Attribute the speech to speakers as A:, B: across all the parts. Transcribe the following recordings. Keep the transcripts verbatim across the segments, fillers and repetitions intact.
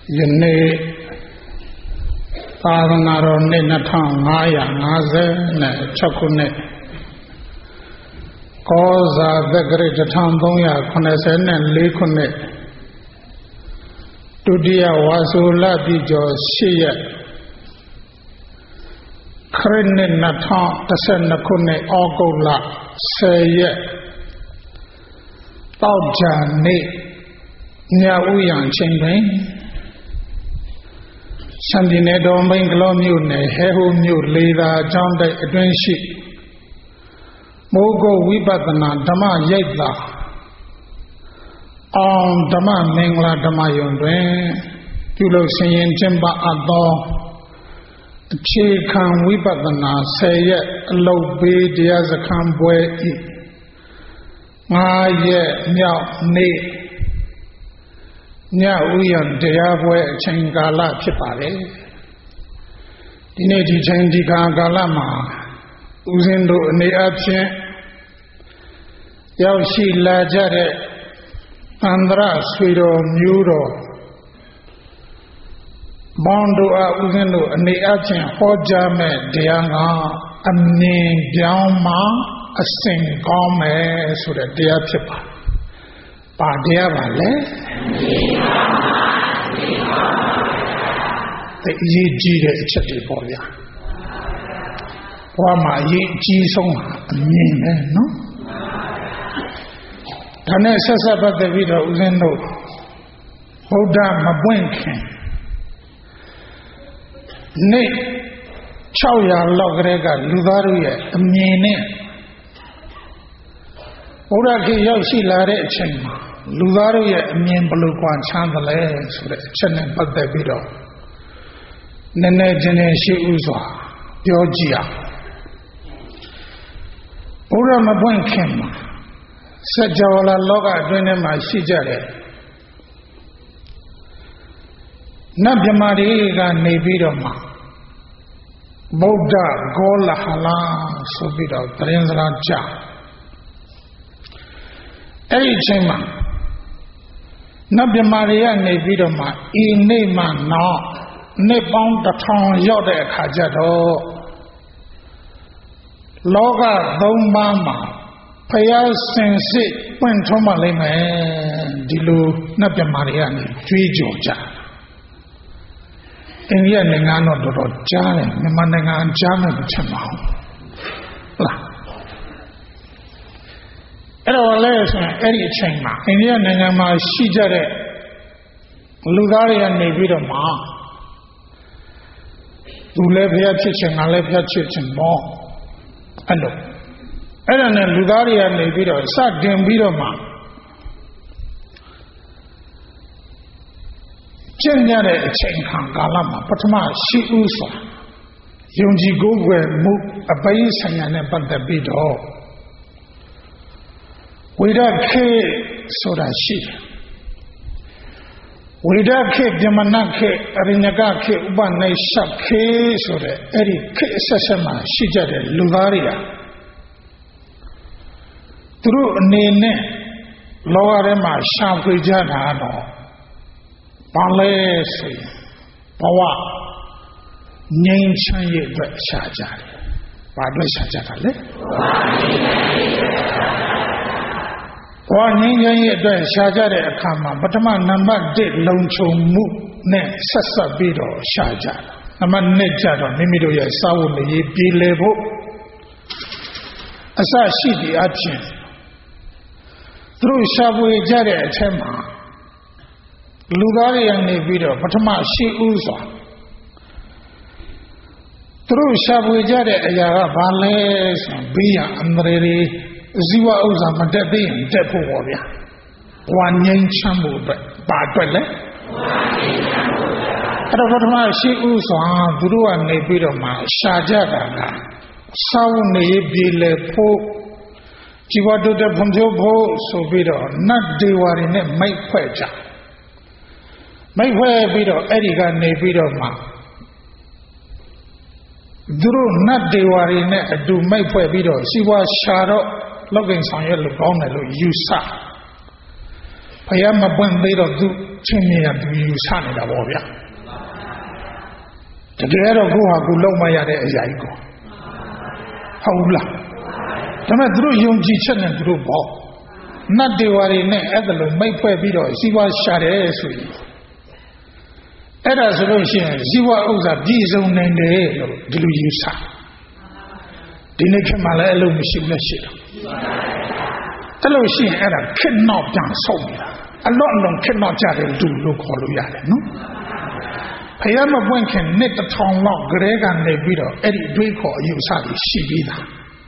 A: ယနေ့သာသနာတော်နှစ်နှစ်ထောင်ငါးရာငါးဆယ်ခုနှစ်ကောဇာသက္ကရာဇ်တစ်ထောင်သုံးရာခုနှစ်ဆယ်လေးခုနှစ်ဒုတိယဝါဆိုလပြည့်ကျော်ရှစ်ရက်ခရစ်နှစ်နှစ်ထောင်တစ်ဆယ်နှစ်ခုနှစ်ဩဂုတ်လဆယ်ရက်တောက်ကြနေ့ညဥ်ရံချိန်တွင်ရှမ်းပြည်နယ်တော်မိန်ကလောမြို့နယ်ဟဲဟိုမြို့လေသာကျောင်းတိုက်အတွင်းရှိမိုးကုတ်ဝိပဿနာဓမ္မရိပ်သာအောင်ဓမ္မမင်္ဂလာဓမ္မယုံတွင်ပြုလုပ်ဆင်ရင်ကျင့်ပအပ်သောအခြေခံဝိပဿနာဆယ်ရက်အလုပ်ပေးတရားစခန်းပွဲဤငါးရက်မြောက်နေ့ညဥ်ရံတရားပွဲအချိန်ကာလဖြစ်ပါတယ်ဒီနေ့ဒီချိန်ဒီကာလမှာဦးဇင်းတို့အနေအချင်းရောက်ရှိလာကြတဲ့အန္တရဆွေတော်မျိုးတော်ဘောင်းတို့အားဦးဇင်းတို့အနေအချင်းဟောကြားမဲ့တရားကအမြင်ပြောင်းမှအစဉ်ကောင်းမယ်ဆိုတဲ့တရားဖြစ်ပါတယ်ပါတရားပါလေသိအရေးကြီးတဲ့အချက်တွေပေါ့ဗျာဘဝမှာအရေးကြီးဆုံးအမြင်ပဲနော်ဒါနဲ့ဆက်ဆက်ပတ်သက်ပြီးတော့ဦးဇင်းတို့ဗုဒ္ဓမပွင့်ခင်နေ့၆ရာလောက်ကလေးကလူသားတို့ရဲ့အမြင်နဲ့ဘုရားခေတ်ရောက်ရှိလာတဲ့အချိန်မှာလူသားတို့ရဲ့အမြင်ဘယ်လိုကွာခြားသလဲဆိုတဲ့အချက်နဲ့ပတ်သက်ပြီးတော့နည်းနည်းချင်းချင်းရှိဥစွာပြောကြည့်အောင်ဘုရားမပွင့်ခင်မှာစัจ java လာလောကအတွင်းထဲမှာရှိကြတဲ့နတ်မြမာတွေကနေပြီးတော့မှဗုဒ္ဓဂောလဟလာဆိုပြီးတော့သတင်းစကားကြားအဲ့ဒီအချိန်မှာနတ်မြမာတွေကနေပြီးတော့မှဤနေ့မှနောက်နှစ်ပေါင်းတစ်ထောင်ရောက်တဲ့အခါကျတော့လောကသုံးပါးမှာဖျားစင်စစ်ပွင့်ထွန်းပါလိမ့်မယ်ဒီလိုနတ်မြမာတွေကနေကြွေးကြော်ကြအိန္ဒိယနိုင်ငံတော့တော်တော်ကြားတယ်မြန်မာနိုင်ငံကြားမယ်မထင်ပါဘူးဟုတ်လားအဲ့တော့လည်းဆိုရင်အဲ့ဒီအချိန်မှာအိန္ဒိယနိုင်ငံမှာရှိကြတဲ့လူသားတွေကနေပြီးတော့မှသူလည်းဖျားဖြစ်ချင်ငါလည်းဖျားဖြစ်ချင်ပေါ့အဲ့လိုအဲ့ဒါနဲ့လူသားတွေကနေပြီးတော့စတင်ပြီးတော့မှကျင့်ကြတဲ့အချိန်ခါကာလမှာပထမရှိဥစွာယုံကြည်ကိုးကွယ်မှုအပိုင်းဆိုင်ရာနဲ့ပတ်သက်ပြီးတော့ဝိဒခေဆိုတာရှိတယ်ဝိဒခေပြမနခေအရိညကခေဥပနိရှခေဆိုတဲ့အဲ့ဒီခေအဆက်ဆက်မှာရှိကြတဲ့လူသားတွေကသူတို့အနေနဲ့လောကထဲမှာရှာဖွေကြတာတော့ဘာလဲဆိုရင်ဘဝငြိမ်းချမ်းရေးအတွက်ရှာကြတယ်။ဘာအတွက်ရှာကြတာလဲ။ဘဝငြိမ်းချမ်းရေးအတွက်ရှာကြတဲ့အခါမှာပထမနံပါတ်တစ်လုံခြုံမှုနဲ့ဆက်ဆက်ပြီးတော့ရှာကြတယ်။နံပါတ်နှစ်ကျတော့မိမိတို့ရဲ့စာဝတ်နေရေးပြည်လည်ဖို့အစရှိသည့်အပြင်သူတို့ရှာဖွေကြတဲ့အထက်မှာလူသားတွေကနေပြီးတော့ပထမရှိဥစွာသူတို့ရှာဖွေကြတဲ့အရာကဘာလဲဆိုရင်ဘေးရန်အန္တရာယ်တွေဇီဝဥစ္စာမတက်သေးရင်တက်ဖို့ပေါ့ဗျာဘဝငြိမ်းချမ်းမှုအတွက်ဘာအတွက်လဲအဲ့တော့ပထမရှိဥစွာသူတို့ကနေပြီးတော့မှရှာကြတာကစာဝတ်နေရေးပြည်လည်ဖို့ជីវတုတ္တဖွံ့ဖြိုးဖို့ဆိုပြီးတော့နတ်ဒေဝတွေနဲ့မိတ်ဖွဲ့ကြမိတ်ဖွဲ့ပြီးတော့အဲ့ဒီကနေပြီးတော့မှသူတို့နတ်ဒေဝတွေနဲ့အတူမိတ်ဖွဲ့ပြီးတော့စီဝါရှာတော့လောက်ကင်ဆောင်ရွက်လို့ကောင်းတယ်လို့ယူဆဖယားမပွင့်သေးတော့သူချင်းမြင်ရသူယူဆနေတာပေါ့ဗျာတကယ်တော့ကိုဟာကိုလုံးမရတဲ့အရာကြီးကိုဟုတ်လားဒါမဲ့သူတို့ယုံကြည်ချက်နဲ့သူတို့ပေါ့နတ်ဒေဝတွေနဲ့အဲ့ဒါလိုမိတ်ဖွဲ့ပြီးတော့ဇီဝရှာတယ်ဆိုရင်အဲ့ဒါဆိုလို့ရှိရင်ဇီဝဥစ္စာပြည့်စုံနိုင်တယ်လို့ဒီလိုယူဆဒီနေ့ခေတ်မှာလည်းအလုံးမရှိဘူးလက်ရှိတော့အဲ့လိုရှိရင်အဲ့ဒါခေတ်နောက်ပြန်ဆုံးနေတာအလွန်အလွန်ခေတ်နောက်ကြတဲ့လူလို့ခေါ်လို့ရတယ်နော်ဖယားမပွင့်ခင်နှစ်တစ်ထောင်လောက်ဂရဲကနေပြီးတော့အဲ့ဒီတွေးခေါ်အယူဆတွေရှိပြီးသား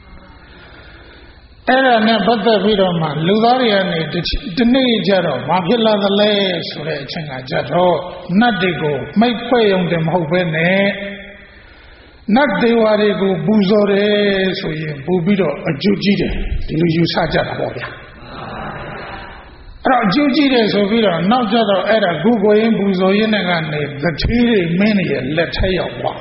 A: အဲ့ဒါနဲ့ပတ်သက်ပြီးတော့မှလူသားတွေကနေဒီနေ့ကျတော့ဘာဖြစ်လာသလဲဆိုတဲ့အချိန်ကကြတော့နတ်တွေကိုမိတ်ဖွဲ့ရုံတည်းမဟုတ်ပဲနဲ့နတ်ဒေဝတွေကိုပူဇော်တယ်ဆိုရင်ပူပြီးတော့အကျိုးကြီးတယ်ဒီလိုယူဆကြတာပေါ့ဗျာအဲ့တော့အကျိုးကြီးတယ်ဆိုပြီးတော့နောက်ကျတော့အဲ့ဒါဂုကိုရင်းပူဇော်ရင်းနဲ့ကနေသတိတွေမင်းတွေလက်ထက်ရောက်သွား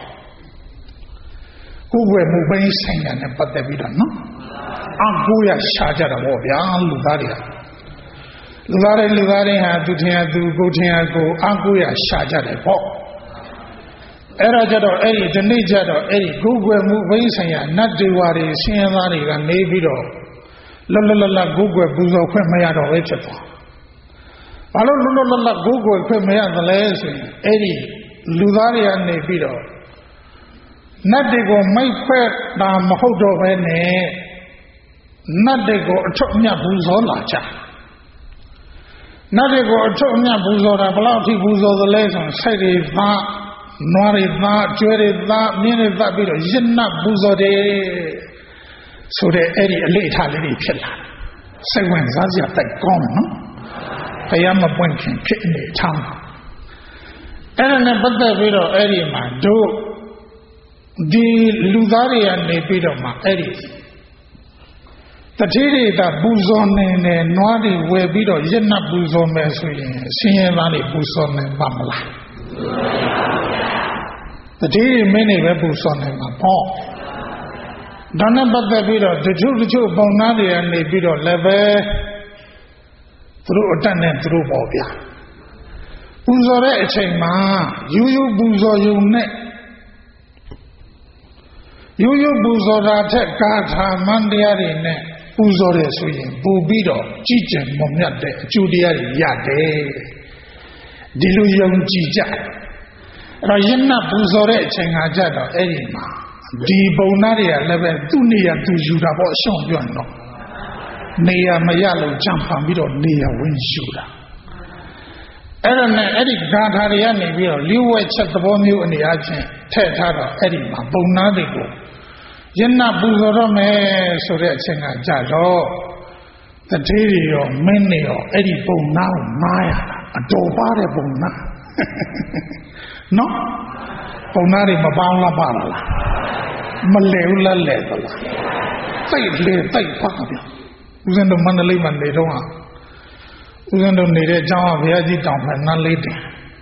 A: ကိုယ်ွယ်မှုပိန်းဆိုင်ရနဲ့ပတ်သက်ပြီးတော့နော်အကူရရှာကြတာပေါ့ဗျာလူသားတွေကလူသားတွေလူသားတွေဟာသူထင်ရသူကိုထင်ရကိုအကူရရှာကြတယ်ပေါ့အဲ့ဒါကြတော့အဲ့ဒီဒီနေ့ကြတော့အဲ့ဒီဂုကွယ်မှုဘိဆိုင်ရာနတ်ဒေဝတွေဆင်းရဲသားတွေကနေပြီးတော့လလလလဂုကွယ်ပူဇော်ခွင့်မရတော့ပဲဖြစ်သွားဘာလို့လလလလဂုကွယ်ခွင့်မရသလဲဆိုရင်အဲ့ဒီလူသားတွေကနေပြီးတော့နတ်တွေကိုမိတ်ဖွဲ့တာမဟုတ်တော့ပဲနဲ့နတ်တွေကိုအထွတ်အမြတ်ပူဇော်လာကြနတ်တွေကိုအထွတ်အမြတ်ပူဇော်တာဘယ်လောက်ထိပူဇော်သလဲဆိုရင်စိတ်တွေသားနွားတွေသားကျွဲတွေသားမြင်းတွေသားပြီးတော့ရစ်နတ်ပူဇော်တယ်ဆိုတဲ့အဲ့ဒီအလေးထားလေးတွေဖြစ်လာစိတ်ဝင်စားစရာတိုက်ကောင်းတယ်နော်ဘုရားမပွင့်ခင်ဖြစ်နေထားအဲ့ဒါနဲ့ပတ်သက်ပြီးတော့အဲ့ဒီမှာတို့ဒီလူသားတွေကနေပြီးတော့မှအဲ့ဒီတတိတွေကပူဇော်နေနေနွားတွေဝယ်ပြီးတော့ရစ်နတ်ပူဇော်မယ်ဆိုရင်ဆင်းရဲသားတွေပူဇော်နိုင်ပါမလားတတိတွေမင်းတွေပဲပူဇော်နိုင်မှာပေါ့ဒါနဲ့ပတ်သက်ပြီးတော့တချို့တချို့ပုံနာတွေကနေပြီးတော့လည်းပဲသူတို့အတတ်နဲ့သူတို့ပေါ့ဗျာပူဇော်တဲ့အချိန်မှာယူယူပူဇော်ယူနဲ့ယူယူပူဇော်တာထက်ကာထာမန္တရားတွေနဲ့ပူဇော်တယ်ဆိုရင်ပူပြီးတော့ကြည်ကျင်မမြတ်တဲ့အကျိုးတရားတွေရတယ်ဒီလိုယုံကြည်ကြအဲ့တော့ယဉ်နပူဇော်တဲ့အချိန်ကကြတော့အဲ့ဒီမှာဒီပုံနာတွေကလည်းပဲသူ့နေရာသူယူတာပေါ့အရှောင်ပြောတော့နေရာမရလို့ကြံဖန်ပြီးတော့နေရာဝင်ယူတာအဲ့ဒါနဲ့အဲ့ဒီဂါထာတွေကနေပြီးတော့လျှို့ဝှက်ချက်သဘောမျိုးအနေအချင်းထည့်ထားတော့အဲ့ဒီမှာပုံနာတွေကိုယဉ်နပူဇော်တော့မယ်ဆိုတဲ့အချိန်ကကြတော့တတိတွေရောမင်းတွေရောအဲ့ဒီပုံနာကိုနားရတာအတော်ပါတဲ့ပုံနာနော်ပုံနာတွေမပေါင်းလားပါလားမလဲဘူးလားလဲသလားစိတ်လေတိတ်ပါဗျဦးဇင်းတို့မန္တလေးမှာနေတော့ဦးဇင်းတို့နေတဲ့အကြောင်းကဘုရားကြီးတောင်ဖက်နတ်လေးတင်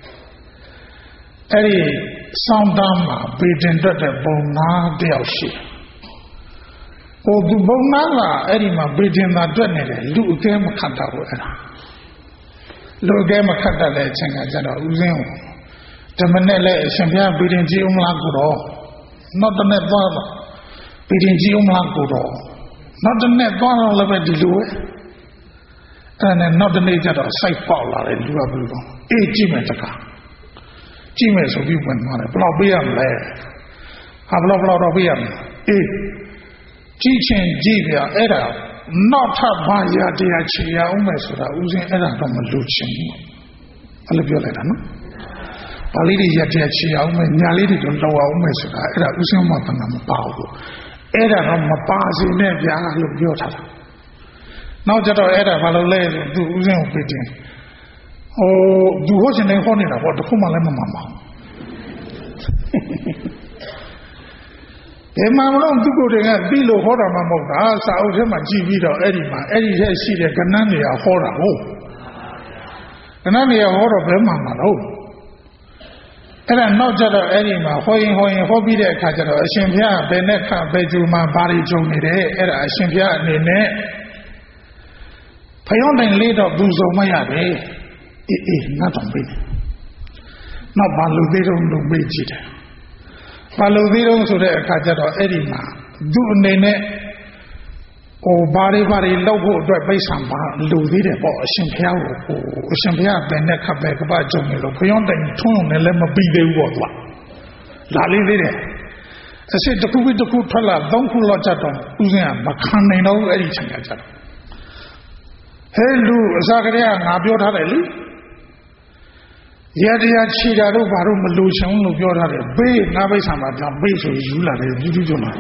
A: အဲ့ဒီစောင်းတမ်းမှာပေတင်တွက်တဲ့ပုံနာတယောက်ရှိဟိုဒီပုံနာကအဲ့ဒီမှာပေတင်သာတွက်နေတယ်လူအကဲမခတ်တာဘူးအဲ့ဒါလူအကဲမခတ်တတ်တဲ့အချိန်ကကျတော့ဦးဇင်းကိုဓမ္မနဲ့လည်းအရှင်ဘုရားပေတင်ကြည့်အောင်လားကိုတော့နောက်တစ်နေ့သွားတော့ပေတင်ကြည့်အောင်လားကိုတော့နောက်တစ်နေ့သွားတော့လည်းပဲဒီလိုပဲအဲ့နဲ့နောက်တစ်နေ့ကျတော့စိုက်ပေါက်လာတယ်လူကဘယ်လိုတော့အေးကြည့်မယ်တကားကြည့်မယ်ဆိုပြီးဝင်သွားတယ်ဘယ်လောက်ပေးရမလဲဟာဘယ်လောက်ဘယ်လောက်တော့ပေးရမလဲအေးကြည့်ချင်းကြည့်ပြအဲ့ဒါနောက်ထပ်ဘာရတရားချေရအောင်မယ်ဆိုတာဦးစင်းအဲ့ဒါတော့မလို့ချင်ဘူးအဲ့လိုပြောလိုက်တာနော်ပါဠိတွေရတရားချေရအောင်မယ်ညာလေးတွေတော့လောက်အောင်မယ်ဆိုတာအဲ့ဒါဦးစင်းမှတနာမပါဘူးအဲ့ဒါတော့မပါစေနဲ့ဗျာလို့ပြောထားတာနောက်ကြတော့အဲ့ဒါဘာလို့လဲဆိုသူဦးစင်းကိုပြတင်ဟိုသူဟောချင်တယ်ဟောနေတာပေါ့တခုမှလည်းမမှန်ပါဘူးဘယ်မှာမလို့သူကိုယ်တည်းကပြီးလို့ဟောတာမှမဟုတ်တာစာအုပ်ထဲမှာကြည့်ပြီးတော့အဲ့ဒီမှာအဲ့ဒီထဲရှိတဲ့ကဏ္ဍတွေကဟောတာဟုတ်ကဏ္ဍတွေကဟောတော့ဘယ်မှာမှတော့အဲ့ဒါနောက်ကြတော့အဲ့ဒီမှာဟောရင်ဟောရင်ဟောပြီးတဲ့အခါကျတော့အရှင်ဘုရားဘယ်နဲ့ခဘယ်ကျူမှာဘာတွေကြုံနေတယ်အဲ့ဒါအရှင်ဘုရားအနေနဲ့ဖယောင်းတိုင်လေးတော့ပူဇော်မရတယ်အေးအေးငါတော့ပေးတယ်နောက်ဘာလို့သေးတော့လို့မေးကြည့်တယ်ဘာလို့သေးတော့ဆိုတဲ့အခါကျတော့အဲ့ဒီမှာသူ့အနေနဲ့ဟိုဘာတွေဘာတွေလောက်ဖို့အတွက်ပိတ်ဆံပါလူသေးတယ်ပေါ့အရှင်ဘုရားကိုဟိုအရှင်ဘုရားပြန်တဲ့ခပ်ပဲကပကြုံနေလို့ဘုရားတိုင်ထုံးုံနဲ့လည်းမပြီးသေးဘူးပေါ့ကွာလာလေးသေးတယ်အစစ်တစ်ခုပြီးတစ်ခုထွက်လာသုံးခုလောက်ကြတော့ဦးစင်းကမခံနိုင်တော့အဲ့ဒီချိန်ကကြတော့ဟဲလူအစားကလေးကငါပြောထားတယ်လေရတရားခြေတာတော့ဘာလို့မလူချင်လို့ပြောထားတယ်ဘေးငါပိတ်ဆံမှာပြန်ဘေးဆိုယူလာတယ်ယူယူကြမှာ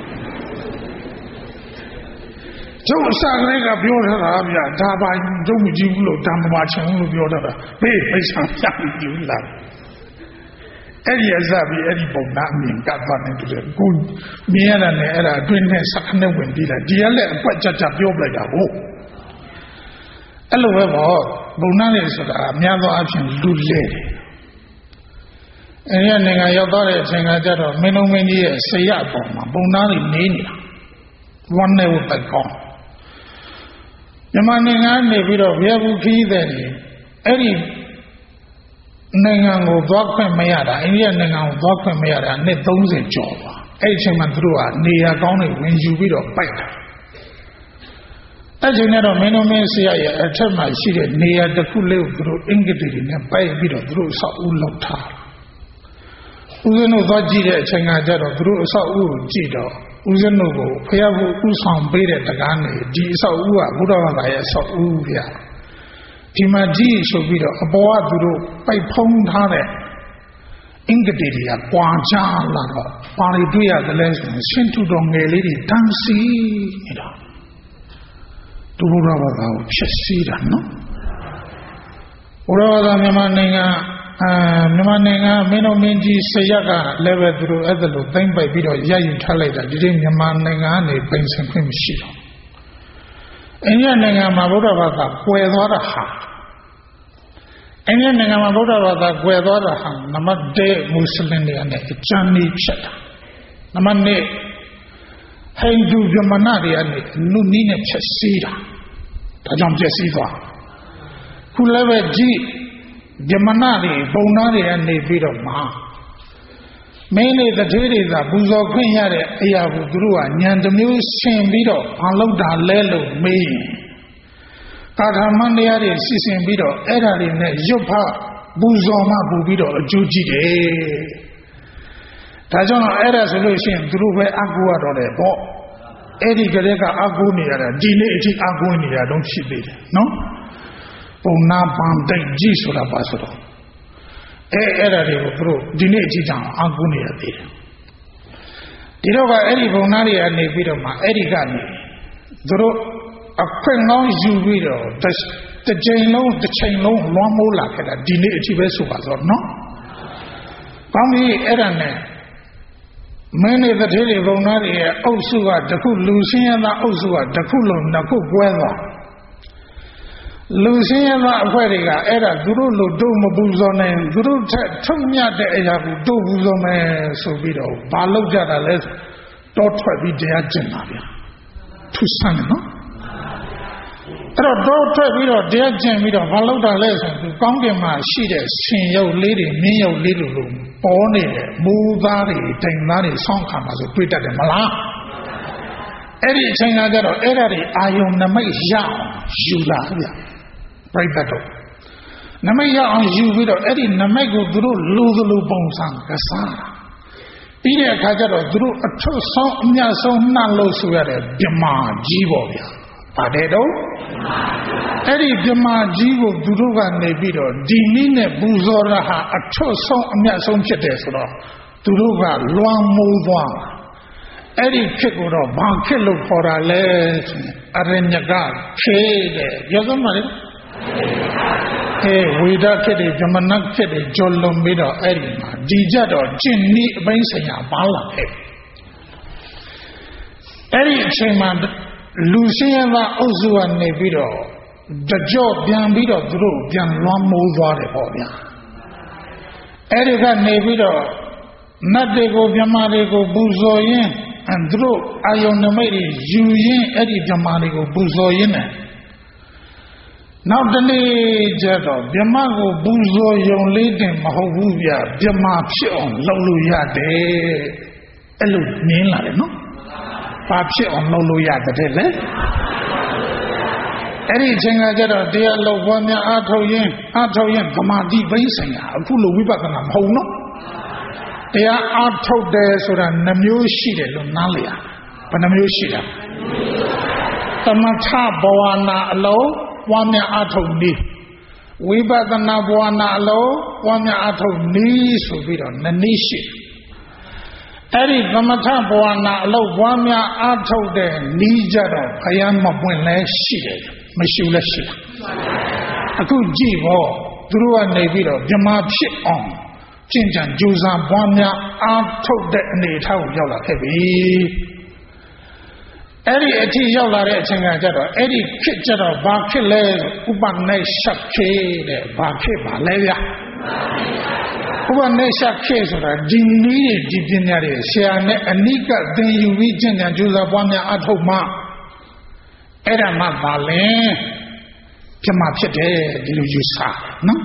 A: ကျုပ်အစားကလေးကပြောထားတာဗျာဒါပါကျုပ်မကြည့်ဘူးလို့တံမပါချင်လို့ပြောထားတာဘေးပိတ်ဆံပြန်ယူလာအဲ့ဒီအစားပြီးအဲ့ဒီပုံနာအမြင်ကပ်သွားနေတယ်ကိုမြင်ရတာနဲ့အဲ့ဒါအတွင်းနဲ့စက္ကနဲ့ဝင်ပြီးလာဒီကလည်းအကွက်ကြကြပြောပလိုက်တာဟုတ်အဲ့လိုပဲပေါ့ဘုံနာလေဆိုတာအများသောအားဖြင့်လူလဲတယ်အဲ့ဒီနိုင်ငံရောက်သွားတဲ့အချိန်ကကျတော့မင်းလုံးမင်းကြီးရဲ့ဆေရအပေါ်မှာဘုံနာလေးနေနေတာဝမ်းနဲ့ဝတ်ပတ်ကောင်းမြန်မာနိုင်ငံနေပြီးတော့ဘုရားဘူးခီးတဲ့နေအဲ့ဒီနိုင်ငံကိုသွားခွင့်မရတာအိန္ဒိယနိုင်ငံကိုသွားခွင့်မရတာနှစ်သုံးဆယ်ကျော်ပါအဲ့ဒီအချိန်မှာသူတို့ကနေရာကောင်းတွေဝင်ယူပြီးတော့ပိုက်တာအဲ့ဒီနဲ့တော့မင်းတို့မင်းဆရာရဲ့အထက်မှာရှိတဲ့နေရာတစ်ခုလေးကိုသူတို့အင်္ဂတိတွေနဲ့ပိုက်ပြီးတော့သူတို့အဆောက်အဦလောက်ထားဦးဇင်းတို့သွားကြည့်တဲ့အချိန်ကကျတော့သူတို့အဆောက်အဦကိုကြည့်တော့ဦးဇင်းတို့ကိုဖျားဖို့ဥဆောင်ပေးတဲ့တကားနေဒီအဆောက်အဦကဘုရားဘာသာရဲ့အဆောက်အဦဗျာဒီမှာကြည့်ဆိုပြီးတော့အပေါ်ကသူတို့ပိုက်ဖုံးထားတဲ့အင်္ဂတိတွေကပွာကြလာတော့ပါရီတွေ့ရတယ်လဲဆိုရင်ရှင်းထူတော်ငယ်လေးတွေတန်းစီနေတာသူဘုရားဘာသာကိုဖြစ်စီတာနော်ဘုရားဘာသာမြန်မာနိုင်ငံအာမြန်မာနိုင်ငံမင်းတို့မင်းကြီးဆရကလည်းပဲသူတို့အဲ့ဒါလိုသိမ့်ပိုက်ပြီးတော့ရယူထားလိုက်တာဒီနေ့မြန်မာနိုင်ငံကနေပြင်ဆင်ခွင့်မရှိတော့အိန္ဒိယနိုင်ငံမှာဗုဒ္ဓဘာသာကွယ်သွားတာဟာအိန္ဒိယနိုင်ငံမှာဗုဒ္ဓဘာသာကွယ်သွားတာဟာနံပါတ်တစ်မွတ်စလင်တွေနဲ့အကျဉ်းနေဖြစ်တာနံပါတ်နှစ်ဟိန္ဒူဗြဟ္မဏတွေနဲ့လူနည်းနဲ့ဖြစ်စီတာဒါကြောင့်ပြည့်စည်သွားခုလည်းပဲကြည့်ဗြဟ္မဏတွေပုံနာတွေကနေပြီးတော့မှာမင်းတွေတထေးတွေသာပူဇော်ခွင့်ရတဲ့အရာကိုသူတို့ကညံတစ်မျိုးဆင်ပြီးတော့ဘာလို့တာလဲလို့မေးရင်ကာထာမန်တရားတွေစီစဉ်ပြီးတော့အဲ့ဒါတွေနဲ့ရွတ်ဖပူဇော်မှပူပြီးတော့အကျိုးကြည့်တယ်ဒါကြောင့်အဲ့ဒါဆိုလို့ရှိရင်သူတို့ပဲအကူရတော့တယ်ပေါ့အဲ့ဒီကလေးကအကူနေရတာဒီနေ့အထိအကူနေရတော့ဖြစ်သေးတယ်နော်ပုံနာပန်တိတ်ကြည့်ဆိုတာပါဆိုတော့အဲအဲ့ဒါတွေကိုသူတို့ဒီနေ့အကြည့်ကြအောင်အကူနေရသေးတယ်ဒီတော့ကအဲ့ဒီဘုံနာတွေကနေပြီးတော့မှအဲ့ဒီကနေသူတို့အခွင့်ကောင်းယူပြီးတော့တစ်ချိန်လုံးတစ်ချိန်လုံးလွှမ်းမိုးလာခဲ့တာဒီနေ့အထိပဲဆိုပါတော့နော်ကောင်းပြီအဲ့ဒါနဲ့မင်းတွေတထေးတွေဘုံနာတွေရဲ့အုပ်စုကတခုလူစင်းရသားအုပ်စုကတခုလုံးနှစ်ခုကွဲသွားလူစင်းရသားအဖွဲ့တွေကအဲ့ဒါသူတို့လိုတို့မပူဇော်နိုင်သူတို့ထက်ထုံမြတဲ့အရာကိုတို့ပူဇော်မယ်ဆိုပြီးတော့ဘာလုပ်ကြတာလဲတောထွက်ပြီးတရားကျင့်တာဗျာထူးဆန်းတယ်နော်အဲ့တော့တောထွက်ပြီးတော့တရားကျင့်ပြီးတော့ဘာလုပ်တာလဲဆိုသူကောင်းကင်မှာရှိတဲ့ရှင်ရုပ်လေးတွေမင်းရုပ်လေးလိုလိုပေါ်နေတဲ့မူသားတွေတိုင်သားတွေဆောင်းခါမှာဆိုတွေ့တတ်တယ်မလားအဲ့ဒီအချိန်ကကျတော့အဲ့ဒါတွေအာယုံနမိတ်ရအောင်ယူလာဗျာပြိတ္တတော့နမိတ်ရအောင်ယူပြီးတော့အဲ့ဒီနမိတ်ကိုသူတို့လူသလိုပုံစံကစားတာပြီးတဲ့အခါကျတော့သူတို့အထွတ်ဆုံးအမြတ်ဆုံးနှံ့လို့ဆိုရတဲ့ဗြဟ္မာကြီးပေါ့ဗျာပါတယ်တော့အဲ့ဒီဗြဟ္မာကြီးကိုသူတို့ကနေပြီးတော့ဒီနည်းနဲ့ပူဇော်ရဟာအထွတ်ဆုံးအမြတ်ဆုံးဖြစ်တယ်ဆိုတော့သူတို့ကလွှမ်းမိုးသွားအဲ့ဒီဖြစ်ကိုတော့ဘာဖြစ်လို့ခေါ်တာလဲအရညကဖြစ်တယ်ပြောစမ်းပါလေအဲဝိဒဖြစ်တယ်ဇမနဖြစ်တယ်ကြော်လွန်ပြီးတော့အဲ့ဒီမှာဒီကြတော့ကျင့်နည်းအပိုင်းဆိုင်ရာပါလာခဲ့အဲ့ဒီအချိန်မှာလူစင်းရကအုပ်စုကနေပြီးတော့တကြော့ပြန်ပြီးတော့သူတို့ပြန်လွှမ်းမိုးသွားတယ်ပေါ့ဗျာအဲ့ဒီကနေပြီးတော့နတ်တွေကိုမြမတွေကိုပူဇော်ရင်းအဲသူတို့အာယုန်နမိတ်တွေယူရင်းအဲ့ဒီမြမတွေကိုပူဇော်ရင်းနဲ့နောက်တနေ့ကျတော့ဗြဟ္မကိုပူဇော်ယုံလေးတင်မဟုတ်ဘူးဗျဗြဟ္မဖြစ်အောင်လုပ်လို့ရတယ်အဲ့လိုမြင်လာတယ်နော်ဘာဖြစ်အောင်လုပ်လို့ရတယ်လဲအဲ့ဒီအချိန်ကကျတော့တရားလောက်ပွားများအားထုတ်ရင်အားထုတ်ရင်သမာဓိဘိန်းဆိုင်ရာအခုလိုဝိပဿနာမဟုတ်နော်တရားအားထုတ်တယ်ဆိုတာနှမျိုးရှိတယ်လို့နားလည်ရဘယ်နှမျိုးရှိတာသမထဘဝနာအလုံးပွားများအားထုတ်နည်းဝိပဿနာဘဝနာအလုံးပွားများအားထုတ်နည်းဆိုပြီးတော့နှစ်နည်းရှိအဲ့ဒီသမထဘဝနာအလုံးပွားများအားထုတ်တဲ့နည်းကြတော့ဘုရားမပွင့်လဲရှိတယ်မရှိလဲရှိတာအခုကြည့်ဟောသူတို့ကနေပြီးတော့ဗြဟ္မာဖြစ်အောင်ကျင့်ကြံကြိုးစားပွားများအားထုတ်တဲ့အနေအထားကိုရောက်လာခဲ့ပြီအဲ့ဒီအထိရောက်လာတဲ့အချိန်ကကျတော့အဲ့ဒီခေတ်ကျတော့ဘာခေတ်လဲဥပနိရှခေတဲ့ဘာခေတ်ပါလဲဗျဥပနိရှခေဆိုတာဒီနည်းဒီပညာတွေဆရာနဲ့အနိကသင်ယူပြီးကျင့်ကြံကြိုးစားပွားများအားထုတ်မှအဲ့ဒါမှပါလဲပြမဖြစ်တယ်ဒီလိုယူဆနော်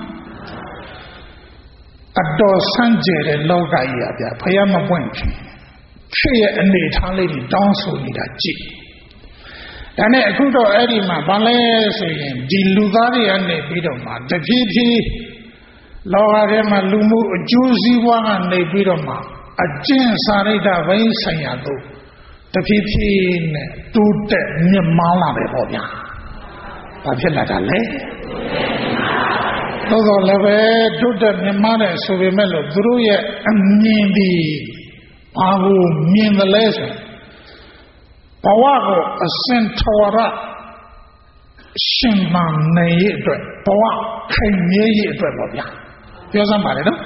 A: အတော်ဆန်းကျယ်တဲ့လောကကြီးอ่ะဗျာဖယားမပွင့်ခင်ခေရဲ့အနေထားလေးတွေတောင်းဆိုနေတာကြည့်ဒါနဲ့အခုတော့အဲ့ဒီမှာဘာလဲဆိုရင်ဒီလူသားတွေကနေပြီးတော့မှတဖြည်းဖြည်းလောကထဲမှာလူမှုအကျိုးစီးပွားကနေပြီးတော့မှအကျင့်စာရိတ္တဘိန်းဆိုင်ရာတို့တဖြည်းဖြည်းနဲ့တိုးတက်မြင့်မားလာတယ်ပေါ့ဗျာဘာဖြစ်လာတာလဲသို့တော်လည်းပဲတိုးတက်မြင့်မားတယ်ဆိုပေမဲ့လို့သူတို့ရဲ့အမြင်ဒီဘာကိုမြင်တယ်လဲဆိုဘဝကိုအစင်ထော်ရရှင်မနေရအတွက်ဘဝခိုင်မြဲရအတွက်ပေါ့ဗျာပြောစမ်းပါလေနော်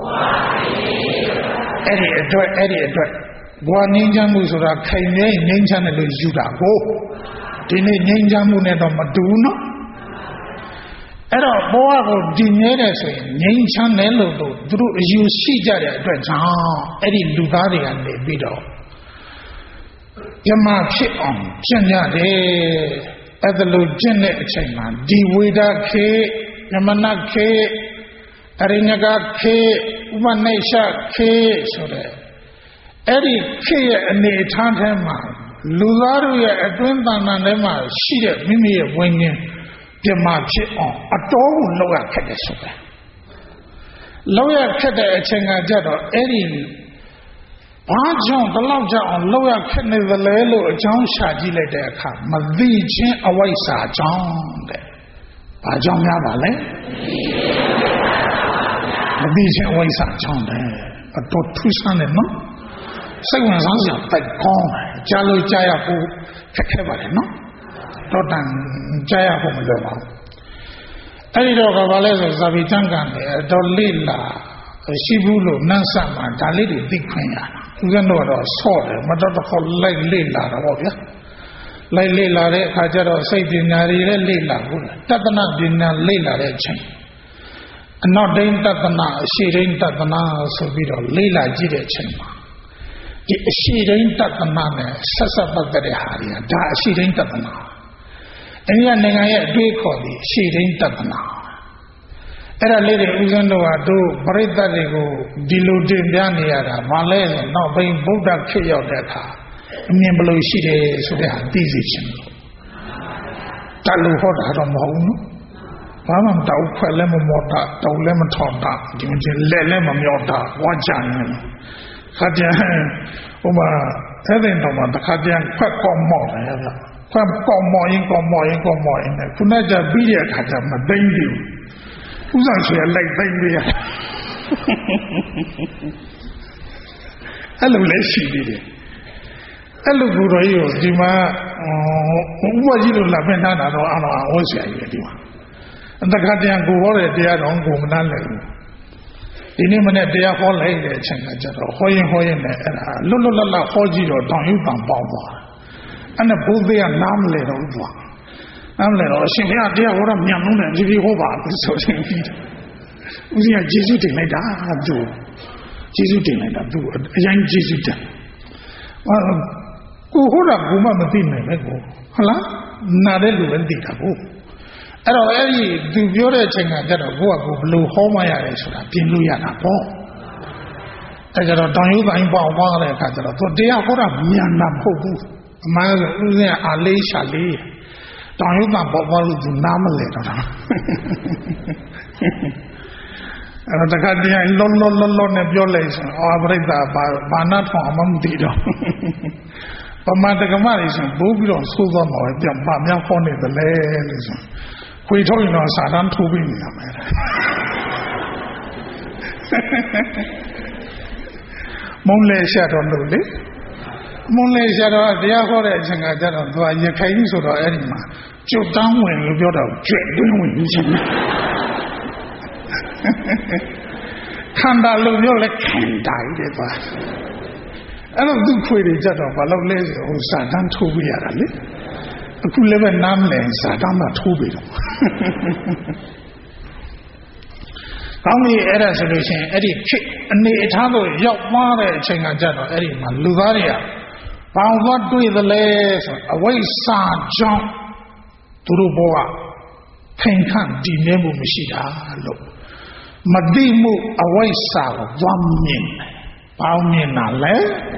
A: အဲ့ဒီအတွက်အဲ့ဒီအတွက်ဘဝငြိမ်းချမ်းမှုဆိုတာခိုင်မြဲငြိမ်းချမ်းတယ်လို့ယူတာကိုဒီနေ့ငြိမ်းချမ်းမှုနဲ့တော့မတူဘူးနော်အဲ့တော့ဘဝကိုတည်မြဲတယ်ဆိုရင်ငြိမ်းချမ်းတယ်လို့သူတို့အယူရှိကြတဲ့အတွက်ကြောင့်အဲ့ဒီလူသားတွေကနေပြီးတော့ယမဖြစ်အောင်ကျင့်ကြတယ်အဲ့ဒါလို့ကျင့်တဲ့အချိန်မှာဒီဝေဒခေယမနခေအရိညကခေဥပနိရှခေဆိုတဲ့အဲ့ဒီခေရဲ့အနေအထားထဲမှာလူသားတို့ရဲ့အတွင်းတဏ္ဍာထဲမှာရှိတဲ့မိမိရဲ့ဝိညာဉ်ပြမဖြစ်အောင်အတော်ကိုလောက်ရခက်တယ်ဆိုပဲလောက်ရခက်တဲ့အချိန်ကကြတော့အဲ့ဒီဘာကြောင့်ဒီလောက်ကြောင့်လောက်ရခက်နေသလဲလို့အကြောင်းရှာကြည့်လိုက်တဲ့အခါမသိချင်းအဝိဇ္ဇာကြောင့်တဲ့ဘာကြောင့်များပါလဲမသိချင်းအဝိဇ္ဇာကြောင့်တဲ့အတော်ထူးဆန်းတယ်နော်စိတ်ဝင်စားစရာတိုက်ကောင်းတယ်ကြားလို့ကြားရဖို့ခက်ခဲပါလေနော်တော့တန်ကြားရဖို့မလိုပါဘူးအဲ့ဒီတော့ကဘာလဲဆိုဇာတိတန်ကန်တယ်တော့လိလာရှိဘူးလို့နန်းဆက်မှာဒါလေးတွေသိခွင့်ရတာသူကတော့တော့ဆော့တယ်မတော်တော့ခေါ်လိုက်လိလာတော့ဗောဗျာလိုက်လိလာတဲ့အခါကျတော့စိတ်ပညာတွေလည်းလိလာဘူးတတနာပညာလိလာတဲ့အချိန်အနောက်ဒိန်တတနာအရှိဒိန်တတနာဆိုပြီးတော့လိလာကြည့်တဲ့အချိန်မှာဒီအရှိဒိန်တတနာနဲ့ဆက်ဆက်ပတ်သက်တဲ့ဟာတွေကဒါအရှိဒိန်တတနာအိန္ဒိယနိုင်ငံရဲ့အတွေးခေါ်ပြီးအရှိဒိန်တတနာအဲ့ဒါလေးတွေဦးဇင်းတို့ကတို့ပရိသတ်တွေကိုဒီလိုတင်ပြနေရတာဘာလဲဆိုနောက်ဘိဗုဒ္ဓခေတ်ရောက်တဲ့အခါအမြင်ဘယ်လိုရှိတယ်ဆိုတဲ့ဟာသိစေချင်လို့တလူဟောတာတော့မဟုတ်ဘူးဘာမှမတောက်ခွက်လည်းမမောတာတောက်လည်းမထောင်တာဒီမချင်းလက်လည်းမမြောတာဝါကြနေခါကြဟိုမှာအဲ့ဒီတော့မှတစ်ခါကြခွက်ကောမော့တယ်ဗျခွက်ကောမော့ရင်ကောမော့ရင်ကောမော့ရင်ခုနကပြီးတဲ့အခါကျမသိမ့်ဘူးဥစ္စာဆွေလိုက်သိမ့်ပြီးရအဲ့လိုလည်းရှိသေးတယ်အဲ့လိုကိုယ်တော်ကြီးကိုဒီမှာဥပ္ပကြီးလို့လာပြန်တာတော့အတော်ဝတ်ဆရာကြီးပဲဒီမှာအတခါတည်းကိုဟောတဲ့တရားတော်ကိုမနှမ်းလိုက်ဘူးဒီနေ့မနေ့တရားဟောလိုက်တဲ့အချိန်ကကျတော့ဟောရင်ဟောရင်လည်းအဲ့ဒါလွတ်လွတ်လပ်လပ်ဟောကြည့်တော့တောင်ယူတောင်ပေါက်သွားအဲ့ဒါဘုရားနားမလဲတော့ဘူးနားမလဲတော့အရှင်ဘုရားတရားဟောတော့မြန်လုံးတယ်ဒီဒီဟောပါဆိုရင်ပြီးဦးဇင်းကယေရှုတင်လိုက်တာသူယေရှုတင်လိုက်တာသူအရင်ယေရှုတင်ကိုဟောတာဘုမမသိနိုင်ပဲကိုဟုတ်လားနားတဲ့လူပဲသိတာကိုအဲ့တော့အဲ့ဒီသူပြောတဲ့အချိန်ကကျတော့ကိုယ့်ကကိုယ်ဘလို့ဟောမရတယ်ဆိုတာပြင်လို့ရတာပေါ့အဲ့ကြတော့တောင်ရုပ်တိုင်းပေါ့ပေါ့တဲ့အခါကျတော့သူတရားဟောတာမြန်တာမဟုတ်ဘူးအမှန်ဆိုဦးဇင်းအားလေးရှာလေးတောင်ရုပ်ကပေါ့ပေါ့လို့သူနားမလဲတော့တာအဲ့တော့တခါတည်းလောလောလောလောနဲ့ပြောလိုက်ဆိုအော်ပြိဿဘာဘာနာထောင်အမှမသိတော့ပမာတကမလေးဆိုဘိုးပြီးတော့သိုးသွားမှာပဲပြန်ပါများခေါ်နေတယ်လေလို့ဆိုခွေထုတ်ရင်တော့စာတန်းထိုးပြီးနေရမယ်မုံလေရှာတော့လို့လေမုံလေရှာတော့တရားဟောတဲ့အချိန်ကကျတော့သူကရခိုင်ဆိုတော့အဲ့ဒီမှာကျွတ်တန်းဝင်လို့ပြောတော့ကျွတ်တွင်းဝင်ပြီးချင်းခန္ဓာလို့ပြောလဲခန္ဓာကြီးတဲ့သွားအဲ့တော့သူ့ခွေတွေကြတော့ဘာလို့လဲဆိုဟိုစာတန်းထိုးပြရတာလေအခုလည်းပဲနားမလဲစာတန်းမှထိုးပြတော့ကောင်းပြီအဲ့ဒါဆိုလို့ရှိရင်အဲ့ဒီဖြစ်အနေအထားတို့ရောက်သွားတဲ့အချိန်ကကြတော့အဲ့ဒီမှာလူသားတွေကဘာလို့တွေ့သလဲဆိုအဝိဇ္ဇာကြောင့်သူတို့ဘောကဖိန်ခန့်တည်နေမှုမရှိတာလို့မသိမှုအဝိဇ္ဇာကိုသွားမြင်တယ်။ဘာမြင်တာလဲ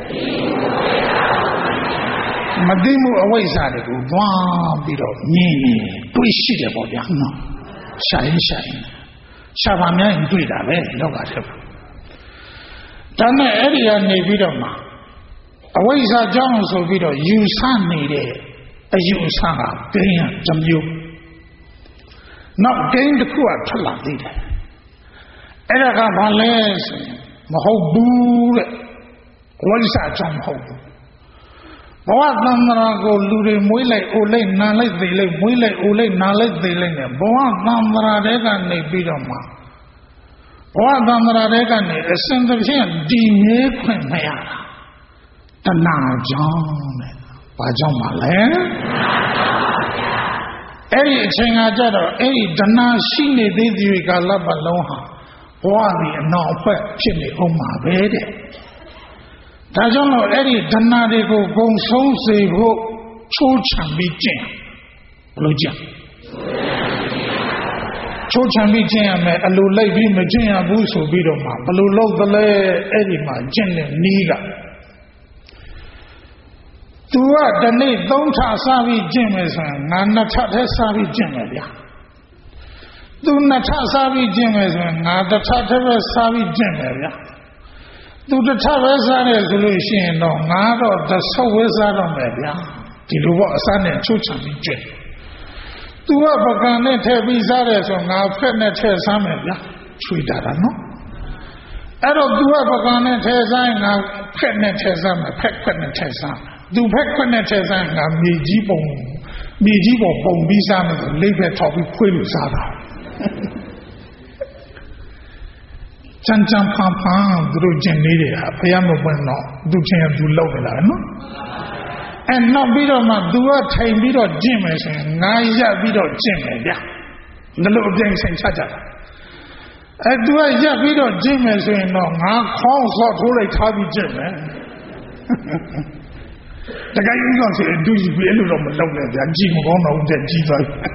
A: မသိမှုအဝိဇ္ဇာတွေကိုသွားပြီးတော့မြင်တွေ့ရှိတယ်ပေါ့ဗျာနော်။ရှာရင်ရှာရင်ရှာပါများရင်တွေ့တာပဲလောကထဲမှာဒါနဲ့အဲ့ဒီကနေပြီးတော့မှအဝိဇ္ဇာကြောင့်ဆိုပြီးတော့ယူဆနေတဲ့အယူဆကဂိမ်းရတစ်မျိုးနောက်ဂိမ်းတစ်ခုကထွက်လာသေးတယ်အဲ့ဒါကဘာလဲဆိုရင်မဟုတ်ဘူးတဲ့ဝိဇ္ဇာကြောင့်မဟုတ်ဘူးဘဝသံဃာကိုလူတွေမွေးလိုက်အိုလိုက်နာလိုက်သိလိုက်မွေးလိုက်အိုလိုက်နာလိုက်သိလိုက်နဲ့ဘဝသံဃာတွေကနေပြီးတော့မှဘဝသံဃာတွေကနေအစဉ်တစ်ဖြင့်ဒီမြဲခွင့်မရတာတဏှာကြောင့်တဲ့ဘာကြောင့်ပါလဲအဲ့ဒီအချိန်ကကြတော့အဲ့ဒီတဏှာရှိနေသေးသည်ကာလပတ်လုံးဟာဘဝဒီအနောက်အဖက်ဖြစ်နေအောင်ပါပဲတဲ့ဒါကြောင့်လို့အဲ့ဒီတဏှာတွေကိုဂုံဆုံးစေဖို့ချိုးချံပြီးကျင့်ဘလို့ကျင့်ချိုးချံပြီးကျင့်ရမယ်အလိုလိုက်ပြီးမကျင့်ရဘူးဆိုပြီးတော့မှဘလို့လုပ်သလဲအဲ့ဒီမှာကျင့်တဲ့နည်းကသူကဒီနေ့သုံးထစားပြီးကျင့်မယ်ဆိုရင်ငါနှစ်ထထဲစားပြီးကျင့်မယ်ဗျာသူနှစ်ထစားပြီးကျင့်မယ်ဆိုရင်ငါတစ်ထထဲပဲစားပြီးကျင့်မယ်ဗျာသူတစ်ထပဲစားတယ်ဆိုလို့ရှိရင်တော့ငါတော့သဆုပ်ဝဲစားတော့မယ်ဗျာဒီလိုပေါ့အစားနဲ့ချိုးချံပြီးကျင့်သူကပကံနဲ့ထည့်ပြီးစားတယ်ဆိုငါဖက်နဲ့ထည့်စားမယ်ဗျာချွေတာတာနော်အဲ့တော့သူကပကံနဲ့ထည့်စားရင်ငါဖက်နဲ့ထည့်စားမယ်ဖက်ဖက်နဲ့ထည့်စားမယ်သူဖက်ခွနဲ့ထည့်စားငါမြေကြီးပုံမြေကြီးပေါ်ပုံပြီးစားမယ်ဆိုလိပ်ပဲထောက်ပြီးခွေးလို့စားတာချမ်းချမ်းဖန်ဖန်သူတို့ကျင်နေတယ်ဟာဘုရားမပွင့်တော့သူချင်းကသူလောက်တယ်လားနော်အဲနောက်ပြီးတော့မှသူကထိုင်ပြီးတော့ကျင့်မယ်ဆိုရင်ငါရက်ပြီးတော့ကျင့်မယ်ဗျာဒါလို့အပြိုင်ဆိုင်ချကြတာအဲသူကရက်ပြီးတော့ကျင့်မယ်ဆိုရင်တော့ငါခေါင်းဆော့ထိုးလိုက်ထားပြီးကျင့်မယ်တကယ်ကြီးတော့ဆိုရင်ဒုကြီးပဲလို့တော့မလုပ်နဲ့ဗျာကြည့်မကောင်းတော့တဲ့ကြီးသွားပြီ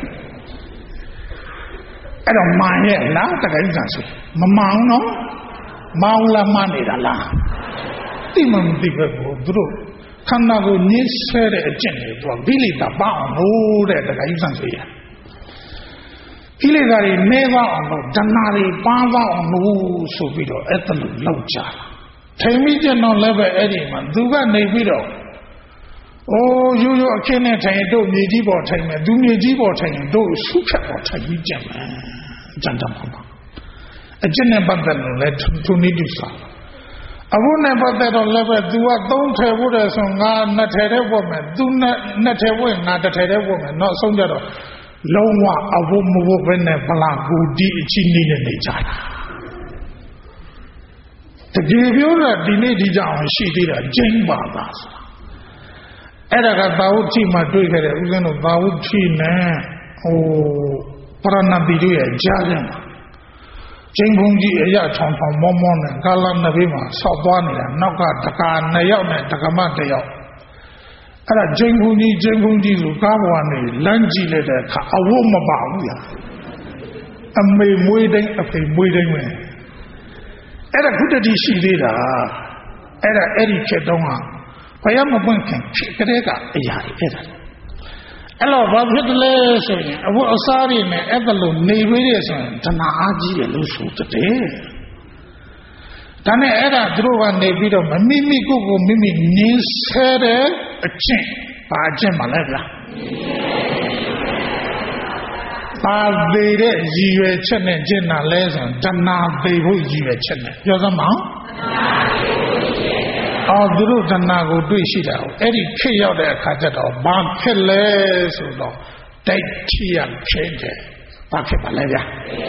A: အဲ့တော့မှန်ရဲ့လားတကယ်ကြီးဆိုမမှန်နော်မောင်းလာမှနေတာလားသိမှမသိပဲကိုသူတို့ခန္ဓာကိုညှိဆဲတဲ့အကျင့်တွေသူကကိလေသာပအောင်လို့တဲ့တကယ်ကြီးဆိုရကိလေသာတွေနေပါအောင်လို့တဏှာတွေပါပါအောင်လို့ဆိုပြီးတော့အဲ့ဒါလို့လောက်ကြထိမိကျတော့လည်းပဲအဲ့ဒီမှာသူကနေပြီးတော့အိုးရိုးရိုးအခင်းနဲ့ထိုင်တို့မြေကြီးပေါ်ထိုင်မယ်သူမြေကြီးပေါ်ထိုင်ရင်တို့ဆုခက်ပေါ်ထိုင်ပြီးကြမယ်ကြံတမ်းပါအကျင့်နဲ့ပတ်သက်လို့လည်းသူနေတူစားအခုနဲ့ပတ်သက်တော့လည်းပဲသူကသုံးထည့်ဖို့တယ်ဆိုငါနှစ်ထည့်တဲ့ဘုတ်မယ်သူနဲ့နှစ်ထည့်ဖို့ငါတစ်ထည့်တဲ့ဘုတ်မယ်နောက်ဆုံးကြတော့လုံးဝအဖို့မဖို့ပဲနဲ့ဗလာကူဒီအချင်းနေနေကြတာတကယ်ပြောတာဒီနေ့ဒီကြောင်ရှိသေးတာကျင်းပါသားဆိုတာအဲ့ဒါကသာဝတိမှာတွေ့ခဲ့တဲ့ဦးဇင်းတို့သာဝတိနဲ့ဟိုပရဏတိတို့ရဲ့ကြားထဲမှာကျင်းဘုံကြီးအရာထောင်ထောင်မောမောနဲ့ကာလနဘေးမှာဆောက်သွားနေတာနောက်ကတကာနှစ်ယောက်နဲ့တက္ကမတစ်ယောက်အဲ့ဒါဂျိန်ဖုန်ကြီးဂျိန်ဖုန်ကြီးဆိုကားပေါ်ကနေလမ်းကြည့်လိုက်တဲ့အခါအဝတ်မပါဘူးဗျာအမေမွေးတိုင်းအဖေမွေးတိုင်းပဲအဲ့ဒါခုတည်းရှိသေးတာအဲ့ဒါအဲ့ဒီချက်တုံးကဘယ်မှမပွင့်ခင်ကလေးကအရာတွေအဲ့ဒါအဲ့တော့ဘာဖြစ်လဲဆိုရင်အဝတ်အစားတွေနဲ့အဲ့ဒါလိုနေပြီးရဆိုရင်တဏှာအားကြီးတယ်လို့ဆိုတဲ့ဒါနဲ့အဲ့ဒါသူတို့ကနေပြီးတော့မမိမိကိုယ်ကိုမိမိနင်းဆဲတဲ့အချင်းဘာအချင်းမလဲဗျာပါသေးတဲ့ရည်ရွယ်ချက်နဲ့ကျင့်တာလဲဆိုရင်တဏှာသေးဖို့ရည်ရွယ်ချက်နဲ့ပြောစမ်းပါဦးအော်သူတို့တဏှာကိုတွေ့ရှိတာကိုအဲ့ဒီခေရောက်တဲ့အခါကျတော့ဘာဖြစ်လဲဆိုတော့တိုက်ထီရဖြစ်တယ်ဘာဖြစ်ပါလဲဗျာ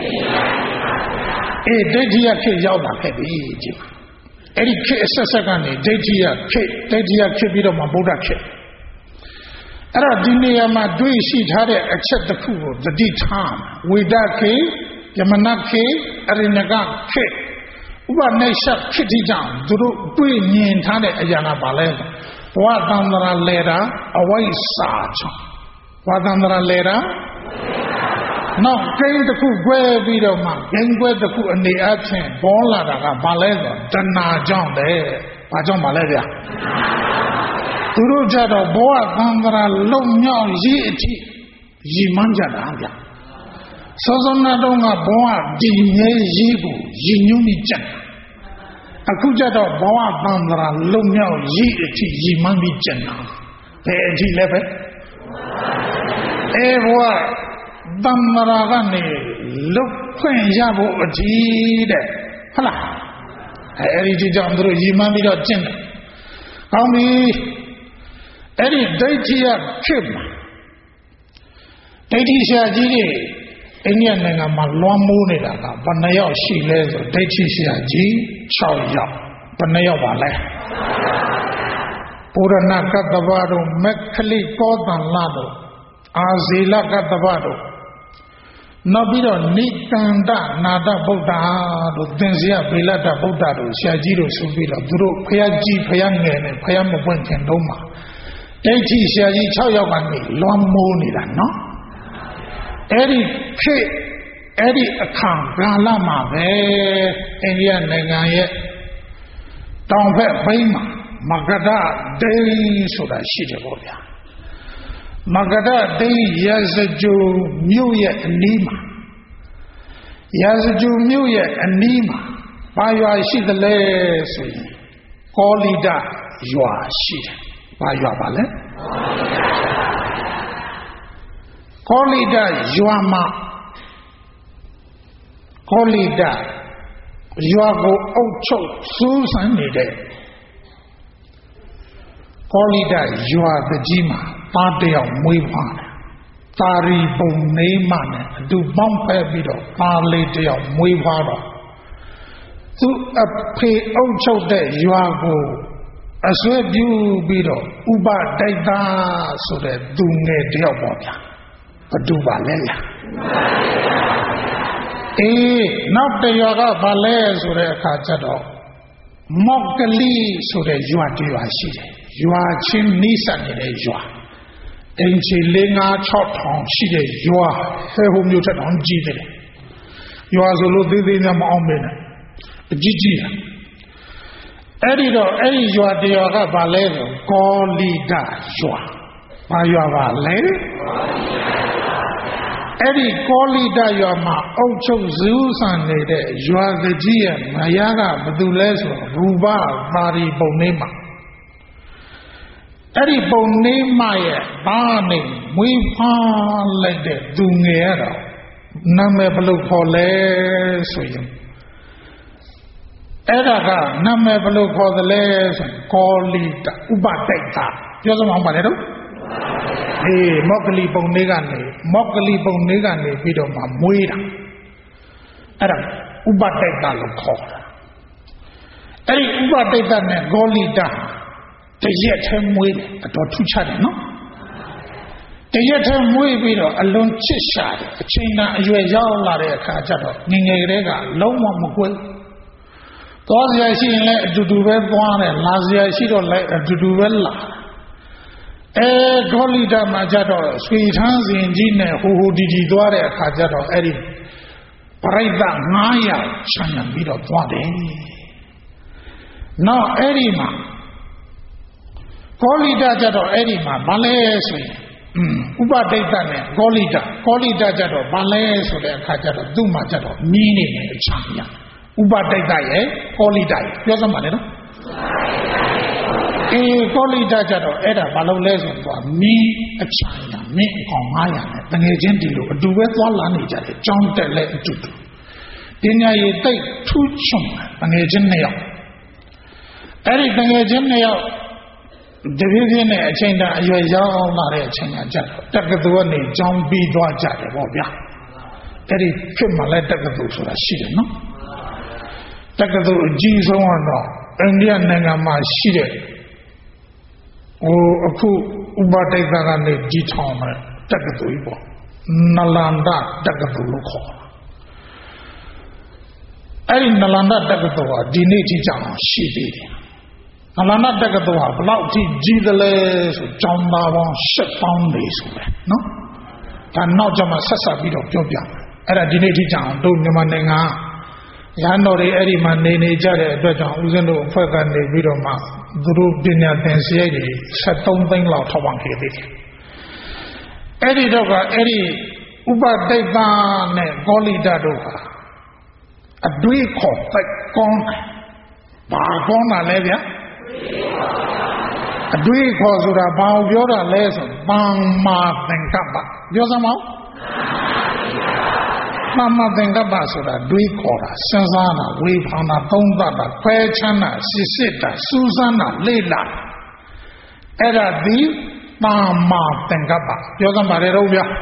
A: အေးဒိဋ္ဌိယခေရောက်တာဖြစ်ပြီကြည့်ပါအဲ့ဒီခေအဆက်ဆက်ကနေဒိဋ္ဌိယခေဒိဋ္ဌိယခေပြီးတော့မှဗုဒ္ဓခေအဲ့တော့ဒီနေရာမှာတွေ့ရှိထားတဲ့အချက်တစ်ခုကိုသတိထားဝိဒခေယမနခေအရိဏကခေဥပနိရှခေတိကြောင့်သူတို့တွေ့မြင်ထားတဲ့အရာကဘာလဲဘဝတန္တရာလဲတာအဝိဇ္ဇာကြောင့်ဘဝတန္တရာလဲတာနောက်ဂိမ်းတစ်ခုကွဲပြီးတော့မှဂိမ်းကွဲတစ်ခုအနေအချင်းပေါ်လာတာကဘာလဲဆိုတဏှာကြောင့်လေဘာကြောင့်ပါလဲဗျာသူတို့ကြတော့ဘဝသံဃာလုံမြောက်ရေးအထိရည်မှန်းကြတာဗျာစောစောနာတော့ကဘဝတည်မြဲရေးကိုရည်ညွှန်းပြီးကြက်အခုကြတော့ဘဝသံဃာလုံမြောက်ရေးအထိရည်မှန်းပြီးကြက်တာဘယ်အထိလဲပဲအဲဘဝတမ္မာရာကနေလုတ်ခွင့်ရဖို့အကြည့်တဲ့ဟုတ်လားအဲဒီဒီကြောင့်တို့ရည်မှန်းပြီးတော့ကျင့်တယ်။ကောင်းပြီအဲ့ဒီဒိဋ္ဌိယဖြစ်မှာဒိဋ္ဌိရှာကြီးတွေအိန္ဒိယနိုင်ငံမှာလွှမ်းမိုးနေတာကဘယ်နှယောက်ရှိလဲဆိုဒိဋ္ဌိရှာကြီး၆ယောက်ဘယ်နှယောက်ပါလဲပုရဏကတ္တဗတို့မက္ခလိကောသံလတို့အာဇီလကတ္တဗတို့နောက်ပြီးတော့နိကန္တနာတဗုဒ္ဓတို့သင်္ဇယဗေလတဗုဒ္ဓတို့ဆရာကြီးတို့ဆိုပြီးတော့သူတို့ဖယားကြီးဖယားငယ်နဲ့ဖယားမပွင့်ခင်တုန်းမှာဒိဋ္ဌိဆရာကြီး၆ယောက်ကနေလွှမ်းမိုးနေတာနော်အဲ့ဒီခေအဲ့ဒီအခါကာလမှာပဲအိန္ဒိယနိုင်ငံရဲ့တောင်ဘက်ဘိန်းမှာမဂဒဒိန်းဆိုတာရှိတယ်ပေါ့ဗျာမဂဒဒိန်းရာဇဂျူမြို့ရဲ့အနီးမှာရာဇဂျူမြို့ရဲ့အနီးမှာဘာရွာရှိသလဲဆိုရင်ကောလိဒရွာရှိတယ်ဘာရွာပါလဲကောလိဒရွာမှာကောလိဒရွာကိုအုပ်ချုပ်စူးစမ်းနေတဲ့ကောလိဒရွာတကြီးမှာသားတယောက်မွေးဖွားတယ်တာရီပုံနေမှနဲ့အတူပေါင်းဖက်ပြီးတော့သားလေးတယောက်မွေးဖွားတော့သူအဖေအုပ်ချုပ်တဲ့ရွာကိုအဆွဲပြုပြီးတော့ဥပတိုက်သားဆိုတဲ့သူငယ်တယောက်ပေါ့ဗျာဘသူပါလဲလားအေးနောက်တရွာကဘာလဲဆိုတဲ့အခါကျတော့မောက်ကလေးဆိုတဲ့ရွာတရွာရှိတယ်ရွာချင်းနီးစပ်နေတဲ့ရွာအင်ချီလေးငါး၆ထောင်ရှိတဲ့ရွာဟဲဟိုမျိုးထက်တောင်ကြီးတယ်ရွာဆိုလို့သေးသေးများမအောင်မင်းနဲ့အကြီးကြီးအဲ့ဒီတော့အဲ့ဒီရွာတရွာကဘာလဲဆိုကောလိဒရွာဘာရွာပါလဲအဲ့ဒီကောလိဒရွာမှာအုပ်ချုပ်ဇူးဆန်နေတဲ့ရွာကကြီးရဲ့မယားကဘယ်သူလဲဆိုရူပပါရီပုံနေမှာအဲ့ဒီပုံနေမရဲ့ဘာနဲ့မွေးဖွားလိုက်တဲ့သူငယ်ရတော့နာမည်ဘယ်လိုခေါ်လဲဆိုရင်အဲ့ဒါကနာမည်ဘယ်လိုခေါ်သလဲဆိုရင်ကောလိဒဥပတိုက်တာပြောစမ်းအောင်ပါလေတော့အေးမောက္ကလီပုံနေကနေမောက္ကလီပုံနေကနေပြီးတော့မှမွေးတာအဲ့ဒါဥပတိုက်တာလို့ခေါ်တာအဲ့ဒီဥပတိုက်တာနဲ့ကောလိဒတရက်ထဲမွေးတယ်အတော်ထူးခြားတယ်နော်တရက်ထဲမွေးပြီးတော့အလွန်ချစ်ရှာတယ်အချိန်တန်အရွယ်ရောက်လာတဲ့အခါကျတော့ငငယ်ကလေးကလုံးဝမကွဲသွားစရာရှိရင်လည်းအတူတူပဲသွားတယ်လာစရာရှိတော့လည်းအတူတူပဲလာအဲဂေါလိတမှာကြတော့ဆွေထန်းစဉ်ကြီးနဲ့ဟိုဟိုဒီဒီသွားတဲ့အခါကျတော့အဲ့ဒီပရိသတ်ငါးရာချမ်းသာပြီးတော့သွားတယ်နောက်အဲ့ဒီမှာဂေါလိတကြတော့အဲ့ဒီမှာဘာလဲဆိုရင်อืมဥပဒိတ်တနဲ့ဂေါလိတဂေါလိတကြတော့ဘာလဲဆိုတဲ့အခါကျတော့သူ့မှာကြတော့မြင်းနေတယ်ချမ်းသာဥပဒိတ်တရဲ့ဂေါလိတရဲ့ပြောစမ်းပါလေနော်အေးကောလိတကြတော့အဲ့ဒါဘာလို့လဲဆိုတော့မင်းအချာရမင်းအကောင်ငါးရာနဲ့တငယ်ချင်းဒီလိုအတူပဲသွားလာနေကြတယ်ကြောင်းတက်လဲအတူတူပညာရည်တိတ်ထူးချွန်တငယ်ချင်းနှစ်ယောက်အဲ့ဒီတငယ်ချင်းနှစ်ယောက်တပြည့်ပြည့်နဲ့အချိန်တန်အရွယ်ရောက်လာတဲ့အချိန်ကကြတော့တက္ကသိုလ်ကနေကြောင်းပြီးသွားကြတယ်ပေါ့ဗျာအဲ့ဒီဖြစ်မှလဲတက္ကသိုလ်ဆိုတာရှိတယ်နော်တက္ကသိုလ်အကြီးဆုံးကတော့အိန္ဒိယနိုင်ငံမှာရှိတဲ့ဟိုအခုဥပဒိတ်ကကနေကြီးထောင်မယ်တက္ကသိုလ်ကြီးပေါ့နလန္ဒတက္ကသိုလ်လို့ခေါ်တာအဲ့ဒီနလန္ဒတက္ကသိုလ်ဟာဒီနေ့ထိကြောင်ရှိသေးတယ်နလန္ဒတက္ကသိုလ်ဟာဘယ်လောက်ထိကြီးသလဲဆိုကျောင်းသားပေါင်းရှစ်ပေါင်းနေဆိုပဲနော်ဒါနောက်ကျမှဆက်ဆက်ပြီးတော့ပြောပြမယ်အဲ့ဒါဒီနေ့ထိကြောင်တို့မြန်မာနိုင်ငံရဟန်းတော်တွေအဲ့ဒီမှာနေနေကြတဲ့အတွက်ကြောင့်ဦးဇင်းတို့အဖွဲ့ကနေပြီးတော့မှသူတို့ပညာသင်စရိတ်တွေဆက်သုံးသိန်းလောက်ထောက်ပံ့ခဲ့သေးတယ်အဲ့ဒီတော့ကအဲ့ဒီဥပဒိတ်တာနဲ့ဂေါလိတတို့ဟာအတွေ့ခေါ်တိုက်ကောင်းဘာကောင်းတာလဲဗျာအတွေ့ခေါ်ဆိုတာဘာကိုပြောတာလဲဆိုပမ္မာသင်္ကပ္ပပြောစမ်းပါဦးပမ္မာသင်္ကပ္ပဆိုတာတွေးခေါ်တာစဉ်းစားတာဝေဖန်တာသုံးသပ်တာခွဲခြမ်းတာစစ်စစ်တာစူးစမ်းတာလေ့လာအဲ့ဒါဒီပမ္မာသင်္ကပ္ပပြောစမ်းပါလေတော့ဗျာ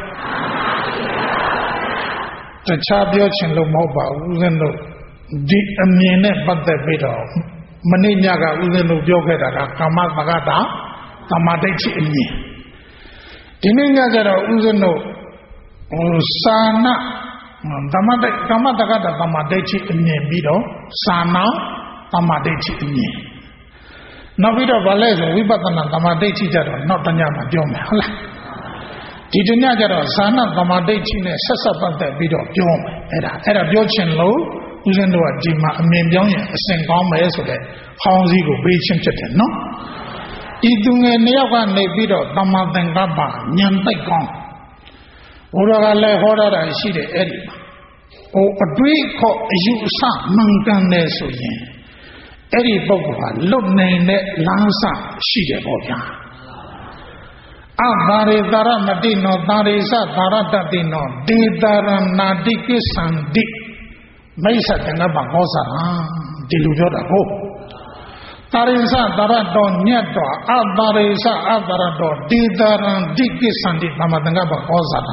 A: တခြားပြောချင်လို့မဟုတ်ပါဘူးဦးဇင်းတို့ဒီအမြင်နဲ့ပတ်သက်ပြီးတော့မနေ့ညကဦးဇင်းတို့ပြောခဲ့တာကကာမသဂတသမာဓိရှိအမြင်ဒီနေ့ညကျတော့ဦးဇင်းတို့ဟိုစာနာသမတကမ္မတက္ကတသမဒိဋ္ဌိအမြင်ပြီးတော့သာနာသမဒိဋ္ဌိအမြင်နောက်ပြီးတော့ဗာလဲဆိုဝိပဿနာသမဒိဋ္ဌိကြတော့နောက်တညမှာပြောမယ်ဟုတ်လားဒီတညကျတော့သာနာသမဒိဋ္ဌိနဲ့ဆက်ဆက်ပတ်သက်ပြီးတော့ပြောမယ်အဲ့ဒါအဲ့ဒါပြောချင်လို့ဦးဇင်းတို့ကဒီမှာအမြင်ပြောင်းရင်အစဉ်ကောင်းမယ်ဆိုတဲ့ဟောင်းစည်းကိုပေးချင်းဖြစ်တယ်နော်ဤသူငယ်နှစ်ယောက်ကနေပြီးတော့သမသင်္ကပ္ပဉာဏ်သိပ်ကောင်းဘုရားကလည်းဟောတာရှိတယ်အဲ့ဒီဟိုအတွေ့ခေါ်အယူအဆမှန်ကန်တယ်ဆိုရင်အဲ့ဒီပုဂ္ဂိုလ်ဟာလွတ်နိုင်တဲ့လမ်းစရှိတယ်ပေါ့ဗျာအဘာရိတာရမတိနောတာရိသသာရတတိနောဒေတာရနာတိကိသံတိမိစ္ဆတငါဘာဟောစာဒီလိုပြောတာဟုတ်တာရိသသာရတော်ညတ်တော်အတာရိသအတာရတော်ဒေတာရတိကိသံတိသမတငါဘာဟောစာ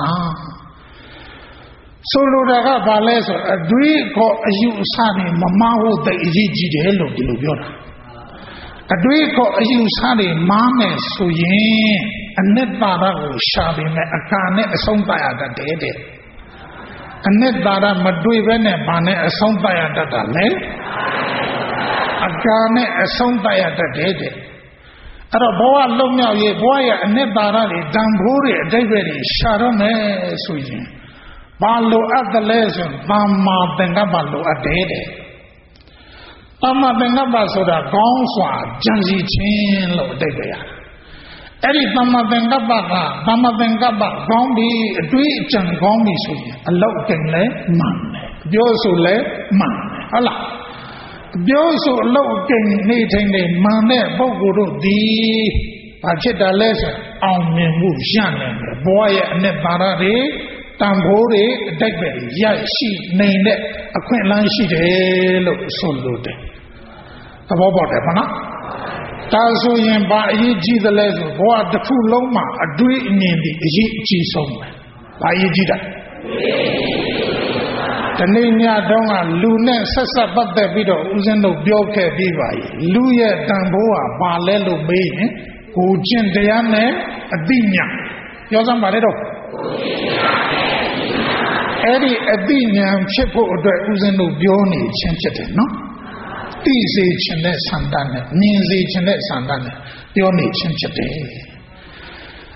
A: ဆိုလိုတာကဘာလဲဆိုအတွေးခေါ်အယူအဆနဲ့မမဟုတ်တဲ့အရေးကြီးတယ်လို့ဒီလိုပြောတာအတွေးခေါ်အယူအဆတွေမားမယ်ဆိုရင်အနှစ်သာရကိုရှာပေမဲ့အခါနဲ့အဆုံးသတ်ရတတ်တယ်တဲ့အနှစ်သာရမတွေးဘဲနဲ့ဘာနဲ့အဆုံးသတ်ရတတ်တာလဲအခါနဲ့အဆုံးသတ်ရတတ်တယ်တဲ့အဲ့တော့ဘဝလုံးမြောက်ရေးဘဝရဲ့အနှစ်သာရတွေတန်ဖိုးတွေအတိတ်တွေရှာတော့မယ်ဆိုရင်ဘာလို့အပ်တယ်လဲဆိုသမ္မာသင်္ကပ္ပလိုအပ်တယ်တဲ့သမ္မာသင်္ကပ္ပဆိုတာကောင်းစွာကြံစည်ခြင်းလို့အတိတ်ပဲရတယ်အဲ့ဒီသမ္မာသင်္ကပ္ပကသမ္မာသင်္ကပ္ပကောင်းပြီအတွေ့အကြံကောင်းပြီဆိုရင်အလောက်ကင်လဲမှန်တယ်ပြောဆိုလဲမှန်တယ်ဟုတ်လားပြောဆိုအလောက်ကင်နေထိုင်နေမှန်တဲ့ပုဂ္ဂိုလ်တို့ဒီဘာဖြစ်တာလဲဆိုအောင်မြင်မှုရနိုင်တယ်ဘဝရဲ့အနှစ်သာရတွေတန်ဖိုးတွေအတိတ်ပဲရရှိနိုင်တဲ့အခွင့်အလမ်းရှိတယ်လို့ဆိုလို့တယ်သဘောပေါက်တယ်မနော်ဒါဆိုရင်ဘာအရေးကြီးသလဲဆိုဘဝတစ်ခုလုံးမှာအတွေ့အမြင်ဒီအရေးအကြီးဆုံးပဲဘာအရေးကြီးတာဒီနေ့ညတုန်းကလူနဲ့ဆက်ဆက်ပတ်သက်ပြီးတော့ဦးဇင်းတို့ပြောခဲ့ပြီးပါပြီလူရဲ့တန်ဖိုးဟာဘာလဲလို့မေးရင်ကိုကျင့်တရားနဲ့အသိဉာဏ်ပြောစမ်းပါလေတော့အဲ့ဒီအသိဉာဏ်ဖြစ်ဖို့အတွက်ဦးဇင်းတို့ပြောနေခြင်းဖြစ်တယ်နော်သိစေခြင်းနဲ့ဆန္ဒနဲ့မြင်စေခြင်းနဲ့ဆန္ဒနဲ့ပြောနေခြင်းဖြစ်တယ်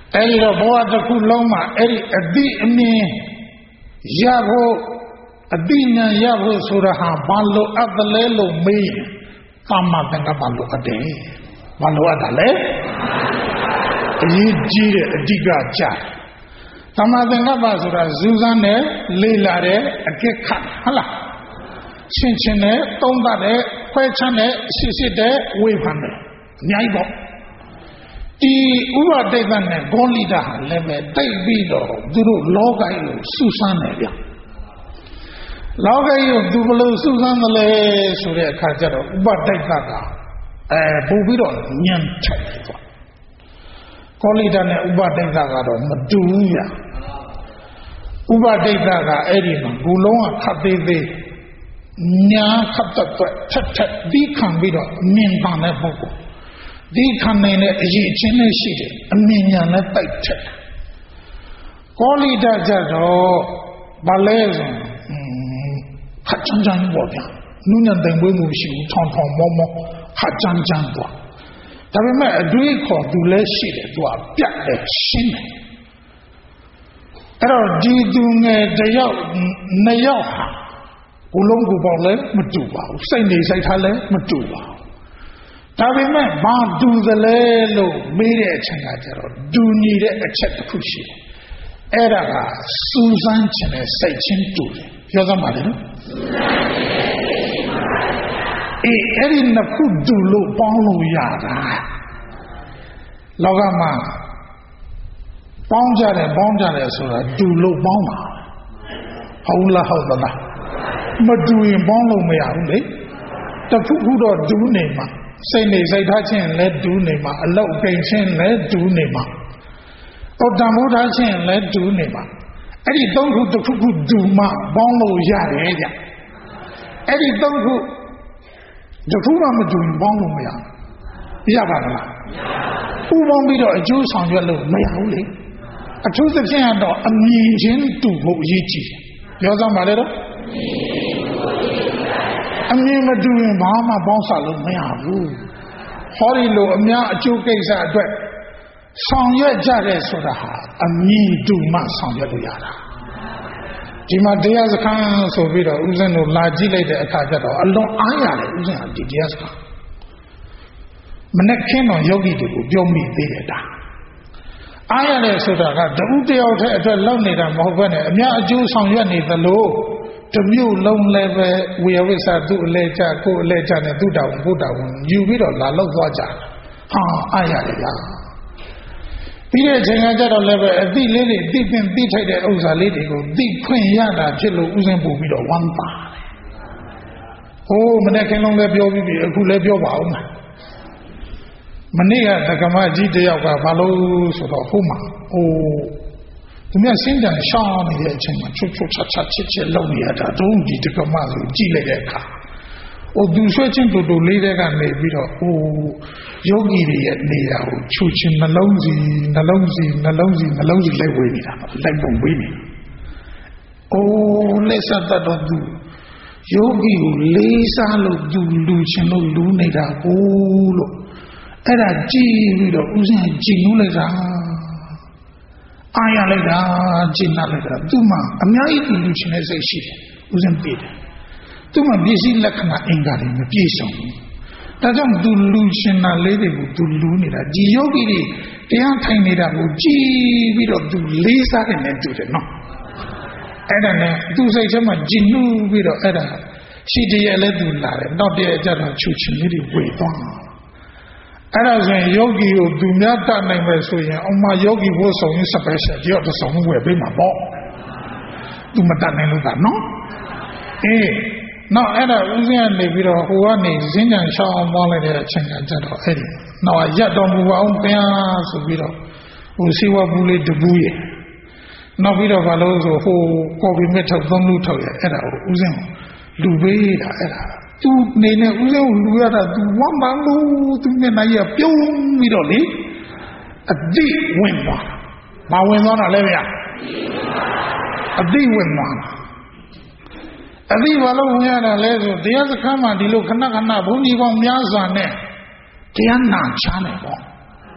A: အဲ့ဒီတော့ဘဝတစ်ခုလုံးမှာအဲ့ဒီအတိအမြင်ရဖို့အတိညာရဖို့ဆိုတာဟာဘာလို့အပ်တယ်လဲလို့မေးရင်ကာမသင်္ကပ္ပလို့အပ်တယ်ဘာလို့အပ်တာလဲအရေးကြီးတဲ့အဓိကကြကာမသင်္ကပ္ပဆိုတာဇူးစမ်းနဲ့လေးလာတဲ့အကက်ခတ်ဟုတ်လားရှင်းရှင်းနဲ့သုံးသပ်တဲ့ခွဲခြားတဲ့ရှစ်ရှစ်တဲ့ဝေဖန်တယ်အများကြီးပေါ့ဒီဥပဒိဋ္ဌနဲ့ဂေါလိတဟာလည်းပဲတိတ်ပြီးတော့သူတို့လောကကြီးကိုစူးစမ်းတယ်ဗျလောကကြီးကိုသူဘယ်လိုစူးစမ်းသလဲဆိုတဲ့အခါကျတော့ဥပဒိဋ္ဌကအဲပို့ပြီးတော့ညံ့ထက်တယ်ပေါ့ဂေါလိတနဲ့ဥပဒိဋ္ဌကတော့မတူဘူးဗျဥပဒိဋ္ဌကအဲ့ဒီမှာဘူလုံးကခတ်သေးသေးညာခတ်တဲ့ထက်ထက်ဒီခံပြီးတော့မြင်ပါတဲ့ပုဂ္ဂိုလ်ဒီခံနိုင်တဲ့အရေးချင်းနဲ့ရှိတယ်အမြင်ညာနဲ့တိုက်ထက်ကောလိတကြတော့ဘာလဲဆိုခတ်ချမ်းချမ်းပေါ့ဗျာနုညံတိုင်ပွေးမှုရှိဘူးထောင်ထောင်မောမောခတ်ချမ်းချမ်းတော့ဒါပေမဲ့အတွေးခေါ်သူလည်းရှိတယ်သူကပြတ်တယ်ရှင်းတယ်အဲ့တော့ဒီသူငယ်တယောက်နှစ်ယောက်ဟာကိုလုံးကိုပေါ့လဲမတူပါဘူးစိတ်နေစိတ်ထားလဲမတူပါဘူးဒါပေမဲ့ဘာတူသလဲလို့မေးတဲ့အချိန်ကကျတော့ဒူညီတဲ့အချက်တစ်ခုရှိတယ်အဲ့ဒါကစူးစမ်းခြင်းနဲ့စိတ်ချင်းတူတယ်ပြောသမှာလေနော်အေးအဲ့ဒီနှစ်ခုတူလို့ပေါင်းလို့ရတာလောကမှာပေါင်းကြတယ်ပေါင်းကြတယ်ဆိုတာတူလို့ပေါင်းတာဟုတ်လားဟုတ်သလားမတူရင်ပေါင်းလို့မရဘူးလေတစ်ခုခုတော့တူနေမှာစိတ်နေစိတ်ထားခြင်းလည်းတူနေမှာအလောက်ကိန်းခြင်းလည်းတူနေမှာတော့တန်ဖိုးထားခြင်းလည်းတူနေမှာအဲ့ဒီသုံးခုတစ်ခုခုတူမှပေါင်းလို့ရတယ်ကြအဲ့ဒီသုံးခုတစ်ခုမှမတူရင်ပေါင်းလို့မရဘူးရပါမလားပူပေါင်းပြီးတော့အကျိုးဆောင်ရွက်လို့မရဘူးလေအထူးသဖြင့်တော့အမြင်ချင်းတူဖို့အရေးကြီးတယ်ပြောစမ်းပါလေတော့အမြင်မတူရင်ဘာမှပေါင်းစားလို့မရဘူးဟောဒီလိုအများအကျိုးကိစ္စအတွက်ဆောင်ရွက်ကြတဲ့ဆိုတာဟာအမြင်တူမှဆောင်ရွက်လို့ရတာဒီမှာတရားစခန်းဆိုပြီးတော့ဦးဇင်းတို့လာကြည့်လိုက်တဲ့အခါကျတော့အလွန်အားရတယ်ဦးဇင်းကဒီတရားစခန်းမနဲ့ခင်းတော်ယောဂီတွေကိုပြောမိသေးတယ်ဒါအားရတယ်ဆိုတာကတဦးတယောက်တည်းအတွက်လုပ်နေတာမဟုတ်ဘဲနဲ့အများအကျိုးဆောင်ရွက်နေသလိုတမျိုးလုံးလည်းပဲဝေယဝိသသူ့အလဲကြကိုယ်အလဲကြနဲ့သူ့တောင်ကိုယ်တောင်ယူပြီးတော့လာလောက်သွားကြဟာအားရတယ်ဗျာပြီးတဲ့အချိန်ကကြတော့လည်းပဲအတိလေးတွေတိပင်တိထိုက်တဲ့ဥစ္စာလေးတွေကိုတိခွင့်ရတာဖြစ်လို့ဥစဉ်ပို့ပြီးတော့ဝမ်းပါတယ်ဟိုးမနေ့ကလုံးလည်းပြောပြီးပြီအခုလည်းပြောပါဦးမနေ့ကတက္ကမကြီးတယောက်ကဘာလို့ဆိုတော့ဟိုမှာဟိုသူများစင်းကြံရှောင်းနေတဲ့အချိန်မှာချွတ်ချွတ်ချတ်ချတ်ချစ်ချစ်လုံနေရတာတုံးဒီတက္ကမဆိုကြည့်လိုက်တဲ့အခါဟိုသူဆွဲချင်းတူတူလေးတဲ့ကနေပြီးတော့ဟိုယောဂီတွေရဲ့နေရာကိုချူချင်းနှလုံးစီနှလုံးစီနှလုံးစီနှလုံးစီလိုက်ဝေးနေတာလိုက်ပုံဝေးနေအိုးလက်ဆက်တတ်တော့သူယောဂီကိုလေးစားလို့သူလူချင်းလို့လူနေတာကိုလို့အဲ့ဒါကြည့်ပြီးတော့ဦးဇင်းကြည်နူးလိုက်တာအားရလိုက်တာကြည်နပ်လိုက်တာသူမှအများကြီးသူလူချင်းတဲ့စိတ်ရှိတယ်ဦးဇင်းသိတယ်သူမှပစ္စည်းလက္ခဏာအင်္ဂါတွေမပြည့်စုံဘူးဒါကြောင့်သူလူချင်းနာလေးတွေကိုသူလူနေတာဒီယောဂီတွေတရားထိုင်နေတာကိုကြည်ပြီးတော့သူလေးစားတယ်နဲ့တူတယ်နော်အဲ့ဒါနဲ့သူစိတ်ထဲမှာကြည်နူးပြီးတော့အဲ့ဒါရှိတည်းလည်းသူလာတယ်နောက်တည့်ကြတော့ချူချင်းလေးတွေဝေသွားအဲ့ဒါဆိုရင်ယောဂီကိုသူများတတ်နိုင်မယ်ဆိုရင်အမယောဂီဘိုးဆောင်ရင် special ကြောက်တဆောင်ဝယ်ပေးမှာပေါ့သူမတတ်နိုင်လို့ကနော်အေးနောက်အဲ့ဒါဦးဇင်းကနေပြီးတော့ဟိုကနေဇင်းကြံရှောင်းပေါင်းလိုက်တဲ့အချိန်ကကျတော့အဲ့ဒီနောက်ရက်တော်မူပါအောင်ဘုရားဆိုပြီးတော့ဟိုစီဝဘူးလေးတပူးရဲ့နောက်ပြီးတော့ဘာလို့ဆိုဟိုကော်ဖီမက်ထုတ်သုံးလူထုတ်ရဲ့အဲ့ဒါကိုဦးဇင်းလူပေးတာအဲ့ဒါသူနေနဲ့ဦးဇင်းကိုလူရတာသူဝမ်းမလို့သူမျက်နှာကြီးပြုံးပြီးတော့လေအတိဝင်သွားမဝင်သွားတာလဲဗျာအတိဝင်သွားအတိဘာလို့ဝင်ရတာလဲဆိုတရားစခန်းမှာဒီလိုခဏခဏဘုန်းကြီးပေါင်းများစွာနဲ့တရားနာချားနေပေါ့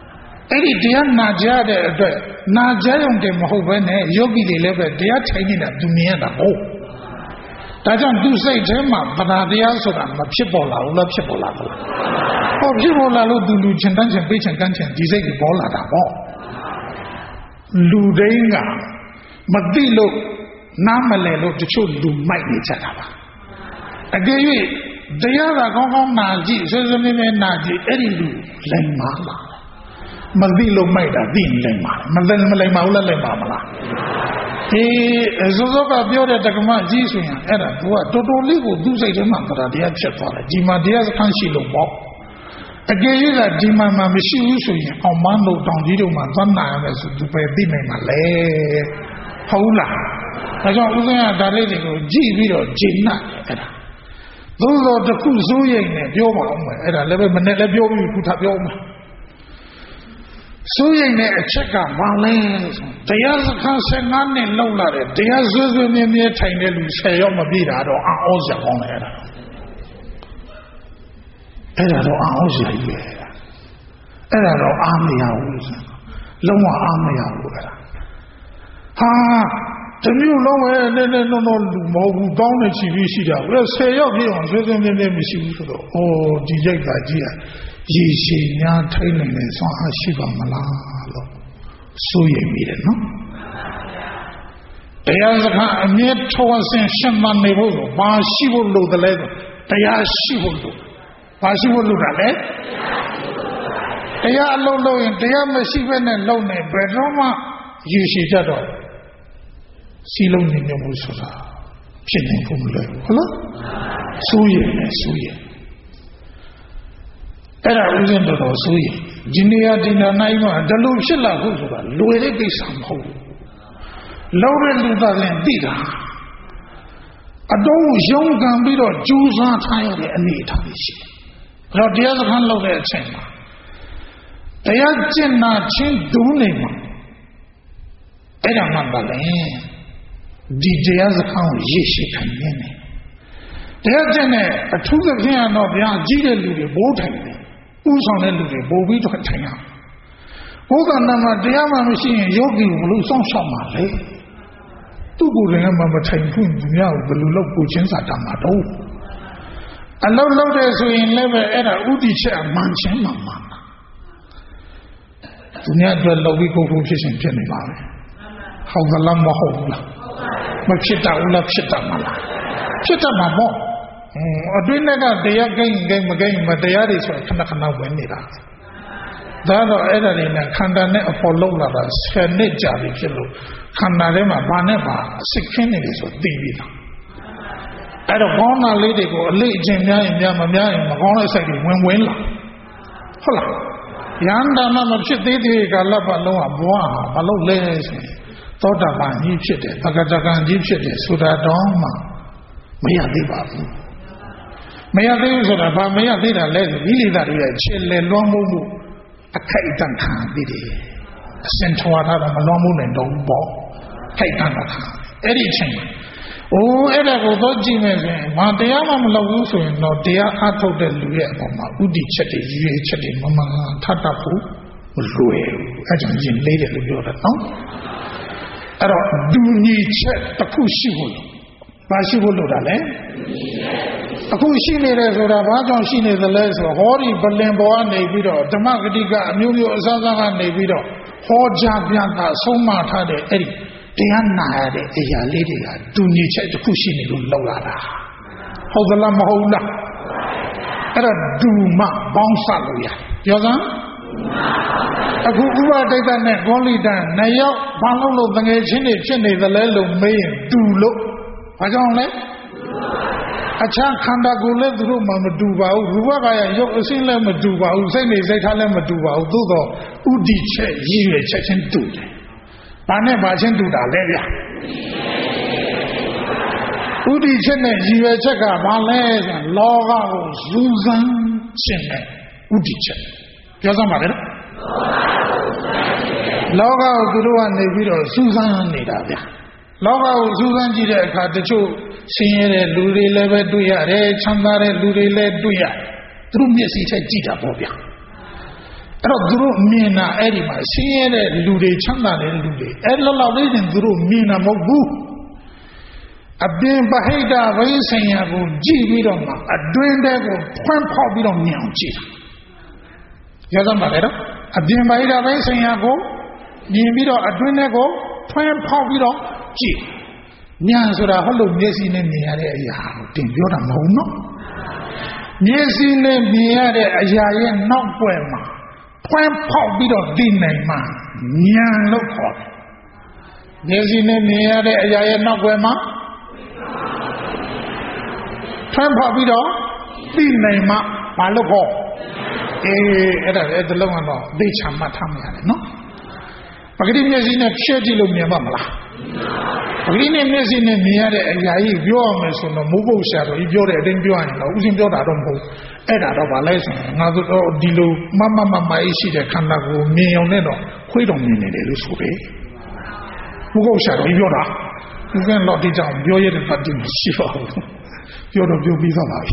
A: အဲ့ဒီတရားနာကြတဲ့အတွက်နာကြရုံတည်းမဟုတ်ဘဲနဲ့ယောဂီတွေလည်းပဲတရားထိုင်နေတာသူမြင်ရတာဟုတ်ဒါကြောင့်သူစိတ်ထဲမှာပဒါတရားဆိုတာမဖြစ်ပေါ်လာဘူးလားဖြစ်ပေါ်လာသလားဟောဖြစ်ပေါ်လာလို့သူလူချင်းတန်းချင်းပေးချင်းကန်းချင်းဒီစိတ်ကိုပေါ်လာတာပေါ့လူတိုင်းကမသိလို့နားမလည်လို့တချို့လူမိုက်နေကြတာပါအကယ်၍တရားသာကောင်းကောင်းနာကြည့်ဆွေးဆွေးနွေးနွေးနာကြည့်အဲ့ဒီလူလိမ်မာလားမသိလို့မိုက်တာသိလိမ်မာမသိမလိမ်မာဘူးလားလိမ်မာမလားအေးဇောဇောကပြောတဲ့တက္ကမကြီးဆိုရင်အဲ့ဒါသူကတော်တော်လေးကိုသူ့စိတ်ထဲမှာတရားတရားဖြစ်သွားတယ်ဒီမှာတရားစခန်းရှိလို့ပေါ့အကယ်၍ကဒီမှာမှမရှိဘူးဆိုရင်အောင်မလို့တောင်ကြီးတို့မှာသွားနာရမယ်ဆိုသူပဲသိနိုင်မှာလေဟုတ်လားဒါကြောင့်ဦးဇင်းကဒါလေးတွေကိုကြည့်ပြီးတော့ဂျင်းနာအဲ့ဒါသို့သောတခုစိုးရိမ်နေပြောပါအောင်မယ်အဲ့ဒါလည်းပဲမနဲ့လည်းပြောပြီးခုထပ်ပြောမှာစိုးရိမ်တဲ့အချက်ကဘာလဲဆိုတရားစခန်းဆယ်ငါးနှစ်လောက်လာတယ်တရားဆွေးဆွေးမြဲမြဲထိုင်တဲ့လူဆယ်ရောက်မပြည့်တာတော့အောစရာကောင်းတယ်အဲ့ဒါအဲ့ဒါတော့အောစရာကြီးပဲအဲ့ဒါတော့အားမရဘူးလုံးဝအားမရဘူးအဲ့ဒါဟာတမျိုးလုံးပဲနည်းနည်းလုံးလုံးလူမဟုတ်ဘူးတောင်းနေချီပြီးရှိတာအဲ့ဆယ်ရောက်ပြည့်အောင်ဆွေးဆွေးမြဲမြဲမရှိဘူးဆိုတော့အိုးဒီရိုက်တာကြီးอ่ะရေရှည်များထိုင်နေတဲ့ဆွမ်းအားရှိပါမလားလို့စိုးရိမ်မိတယ်နော်တရားစခန်းအမြဲထောက်ဆင်းရှင်းမှန်နေဖို့ဘာရှိဖို့လိုတယ်လဲတရားရှိဖို့လိုဘာရှိဖို့လိုတာလဲတရားအလုံးလုံးရင်တရားမရှိဘဲနဲ့လုံနေဘယ်တော့မှရေရှည်ကြတော့စီလုံးနေနေမှုဆိုတာဖြစ်နေဖို့မလွယ်ဘူးဟုတ်လားစိုးရိမ်နေစိုးရိမ်အဲ့ဒါဦးဇင်းတော်တော်ဆိုရင်ဒီနေရာဒီနာနိုင်မှာဒီလိုဖြစ်လာဖို့ဆိုတာလွယ်တဲ့ကိစ္စမဟုတ်ဘူးလောက်တဲ့လူသားလည်းသိတာအတော့ရုံးကန်ပြီးတော့ကြိုးစားထားရတဲ့အနေအထားရှိတယ်။ဒါတရားစခန်းလုပ်တဲ့အချိန်မှာတရားကျင့်နာချင်းဒုနေမှာအဲ့ဒါမှပါလေဒီတရားစခန်းကိုရရှိခံနေတယ်။တရားကျင့်တဲ့အထူးသဖြင့်တော့ဗျာကြီးတဲ့လူတွေဘိုးထိုင်တယ်ဥဆောင်တဲ့လူတွေပို့ပြီးတော့ထိုင်ရဘုရားနာမတရားမှမရှိရင်ယောဂီကိုဘလို့စောင့်ရှောက်မှာလဲသူ့ကိုယ်တိုင်ကမှမထိုင်ခွင့်သူများကိုဘယ်လိုလုပ်ကိုချင်းစာတမှာတော့အလုံးလုံးတဲ့ဆိုရင်လည်းပဲအဲ့ဒါဥတီချက်အမှန်ချင်းမှမှန်တာသူများအတွက်လုပ်ပြီးကိုယ်ကိုဖြစ်ရှင်ဖြစ်နေပါပဲဟုတ်ကလားမဟုတ်ဘူးလားမဖြစ်တာဘူးလားဖြစ်တာမလားဖြစ်တာမှာပေါ့အတွင်းကတရားကိန်းကိန်းမကိန်းမတရားတွေဆိုခဏခဏဝင်နေတာဒါတော့အဲ့ဒါတွေနဲ့ခန္ဓာနဲ့အပေါ်လုံးလာတာဆယ်နှစ်ကြာပြီဖြစ်လို့ခန္ဓာထဲမှာဘာနဲ့ဘာအစစ်ခင်းနေတယ်ဆိုသိပြီလားအဲ့တော့ကောင်းတာလေးတွေကိုအလေးအကျင့်များရင်များမများရင်မကောင်းတဲ့စိတ်တွေဝင်ဝင်လာဟုတ်လားယန္တာမမဖြစ်သေးသေးကာလပတ်လုံးကဘဝဟာမလုပ်လဲဆိုရင်သောတာပန်ကြီးဖြစ်တယ်သက္ကတကံကြီးဖြစ်တယ်ဆိုတာတော့မှမရသေးပါဘူးမရသေးဘူးဆိုတာဘာမရသေးတာလဲဆိုဒီလိတာတွေရဲ့ခြေလေလွှမ်းမိုးမှုအခိုက်အတန့်ခံပြီးတယ်အစင်ထွားတာမလွှမ်းမိုးနိုင်တော့ဘူးပေါ့ခိုက်တန့်တာအဲ့ဒီအချိန်အိုးအဲ့ဒါကိုတော့ကြည့်မယ်ဆိုရင်ဘာတရားမှမလုပ်ဘူးဆိုရင်တော့တရားအထုတ်တဲ့လူရဲ့အပေါ်မှာဥတီချက်တွေရွေချက်တွေမမှန်ထပ်တတ်ဖို့မလွယ်ဘူးအဲ့ကြောင့်ရင်လေးတယ်လို့ပြောတာနော်အဲ့တော့ဒူညီချက်တစ်ခုရှိဖို့ဘာရှိဖို့လို့တာလဲအခုရှိနေတယ်ဆိုတာဘာကြောင့်ရှိနေသလဲဆိုတော့ဟောဒီပလင်ပေါ်ကနေပြီးတော့ဓမ္မဂတိကအမျိုးမျိုးအစစကနေပြီးတော့ဟောကြားပြတာဆုံးမထားတဲ့အဲ့ဒီတရားနာရတဲ့အရာလေးတွေကဒူညီချက်တစ်ခုရှိနေလို့လောက်လာတာဟုတ်သလားမဟုတ်လားအဲ့တော့ဒူမပေါင်းစလို့ရပြောစမ်းအခုဥပဒိဋ္ဌနဲ့ဂေါလိတနှစ်ယောက်ဘာလို့လို့တငယ်ချင်းတွေဖြစ်နေသလဲလို့မေးရင်ဒူလို့ဘာကြောင့်လဲအခြားခန္ဓာကိုယ်လည်းသူတို့မှမတူပါဘူးရူပကာယရုပ်အစင်းလည်းမတူပါဘူးစိတ်နေစိတ်ထားလည်းမတူပါဘူးသို့တော့ဥတီချက်ရည်ရွယ်ချက်ချင်းတူတယ်ဘာနဲ့ဘာချင်းတူတာလဲဗျဥတီချက်နဲ့ရည်ရွယ်ချက်ကဘာလဲဆိုလောကကိုဇူးစမ်းခြင်းနဲ့ဥတီချက်ပြောစမ်းပါလေလောကကိုသူတို့ကနေပြီးတော့ဇူးစမ်းနေတာဗျလောကကိုဇူးစမ်းကြည့်တဲ့အခါတချို့ဆင်းရဲတဲ့လူတွေလည်းပဲတွေ့ရတယ်ချမ်းသာတဲ့လူတွေလည်းတွေ့ရသူတို့မျက်စိထက်ကြည့်တာပေါ့ဗျအဲ့တော့သူတို့မြင်တာအဲ့ဒီမှာဆင်းရဲတဲ့လူတွေချမ်းသာတဲ့လူတွေအဲ့လောက်လောက်လေးတင်သူတို့မြင်တာမဟုတ်ဘူးအပြင်ပဟိတဝိဆိုင်ရာကိုကြည့်ပြီးတော့မှအတွင်းထဲကိုဖွင့်ဖောက်ပြီးတော့မြင်အောင်ကြည့်တာရသမ်းပါလေတော့အပြင်ပဟိတဝိဆိုင်ရာကိုမြင်ပြီးတော့အတွင်းထဲကိုဖွင့်ဖောက်ပြီးတော့ကြည့်ညာဆိုတာဟုတ်လို့မျက်စိနဲ့မြင်ရတဲ့အရာကိုတင်ပြောတာမဟုတ်နော်မျက်စိနဲ့မြင်ရတဲ့အရာရဲ့နောက်ွယ်မှာဖွင့်ဖောက်ပြီးတော့သိနိုင်မှဉာဏ်လို့ခေါ်တယ်မျက်စိနဲ့မြင်ရတဲ့အရာရဲ့နောက်ွယ်မှာဖွင့်ဖောက်ပြီးတော့သိနိုင်မှဘာလို့ခေါ်အေးအဲ့ဒါအဲ့ဒါလုံးကတော့သိချမှတ်ထားမှရတယ်နော်ပဂတိမျက်စိနဲ့ဖြည့်ကြည့်လို့မြင်ပါမလားပဂတိနဲ့မျက်စိနဲ့မြင်ရတဲ့အရာကြီးပြောရမယ်ဆိုတော့မိုးပုတ်ရှာတော့ဒီပြောတဲ့အတိုင်းပြောရင်တော့ဥစဉ်ပြောတာတော့မဟုတ်အဲ့ဒါတော့ဗာလဲဆိုရင်ငါတို့ဒီလိုမမမမရှိတဲ့ခန္ဓာကိုမြင်အောင်နဲ့တော့ခွေးတော်မြင်နေတယ်လို့ဆိုတယ်မိုးပုတ်ရှာတော့ဒီပြောတာဥစဉ်တော့ဒီကြောင့်ပြောရတဲ့ပတ်တိမရှိပါဘူးပြောတော့ပြောပြီးသွားပါပြီ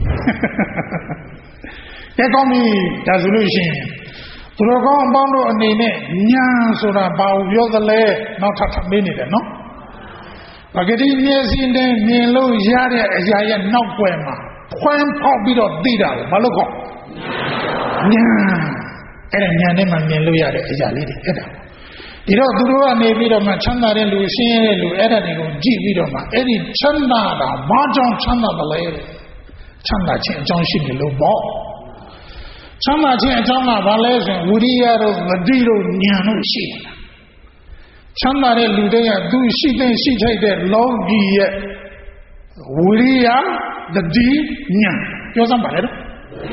A: ကဲကောင်းပြီဒါဆိုလို့ရှိရင်သူတော်ကောင်းအပေါင်းတို့အနေနဲ့ညာဆိုတာဘာကိုပြောသလဲနောက်ထပ်ထပ်မေးနေတယ်နော်ပဂတိမျက်စိနဲ့မြင်လို့ရတဲ့အရာရဲ့နောက်ွယ်မှာဖွင့်ဖောက်ပြီးတော့သိတာကိုဘာလို့ခေါ်ညာအဲ့ဒါညာနဲ့မှမြင်လို့ရတဲ့အရာလေးတွေအဲ့ဒါဒီတော့သူတို့ကနေပြီးတော့မှချမ်းသာတဲ့လူဆင်းရဲတဲ့လူအဲ့ဒါတွေကိုကြည့်ပြီးတော့မှအဲ့ဒီချမ်းသာတာဘာကြောင့်ချမ်းသာတယ်လဲချမ်းသာခြင်းအကြောင်းရှိတယ်လို့ပေါ့ချမ်းသာခြင်းအကြောင်းကဘာလဲဆိုရင်ဝိရိယတို့မတိတို့ဉာဏ်တို့ရှိတယ်ချမ်းသာတဲ့လူတွေကသူရှိတဲ့ရှိထိုက်တဲ့လောကီရဲ့ဝိရိယတတိဉာဏ်ပြောစမ်းပါလေတော့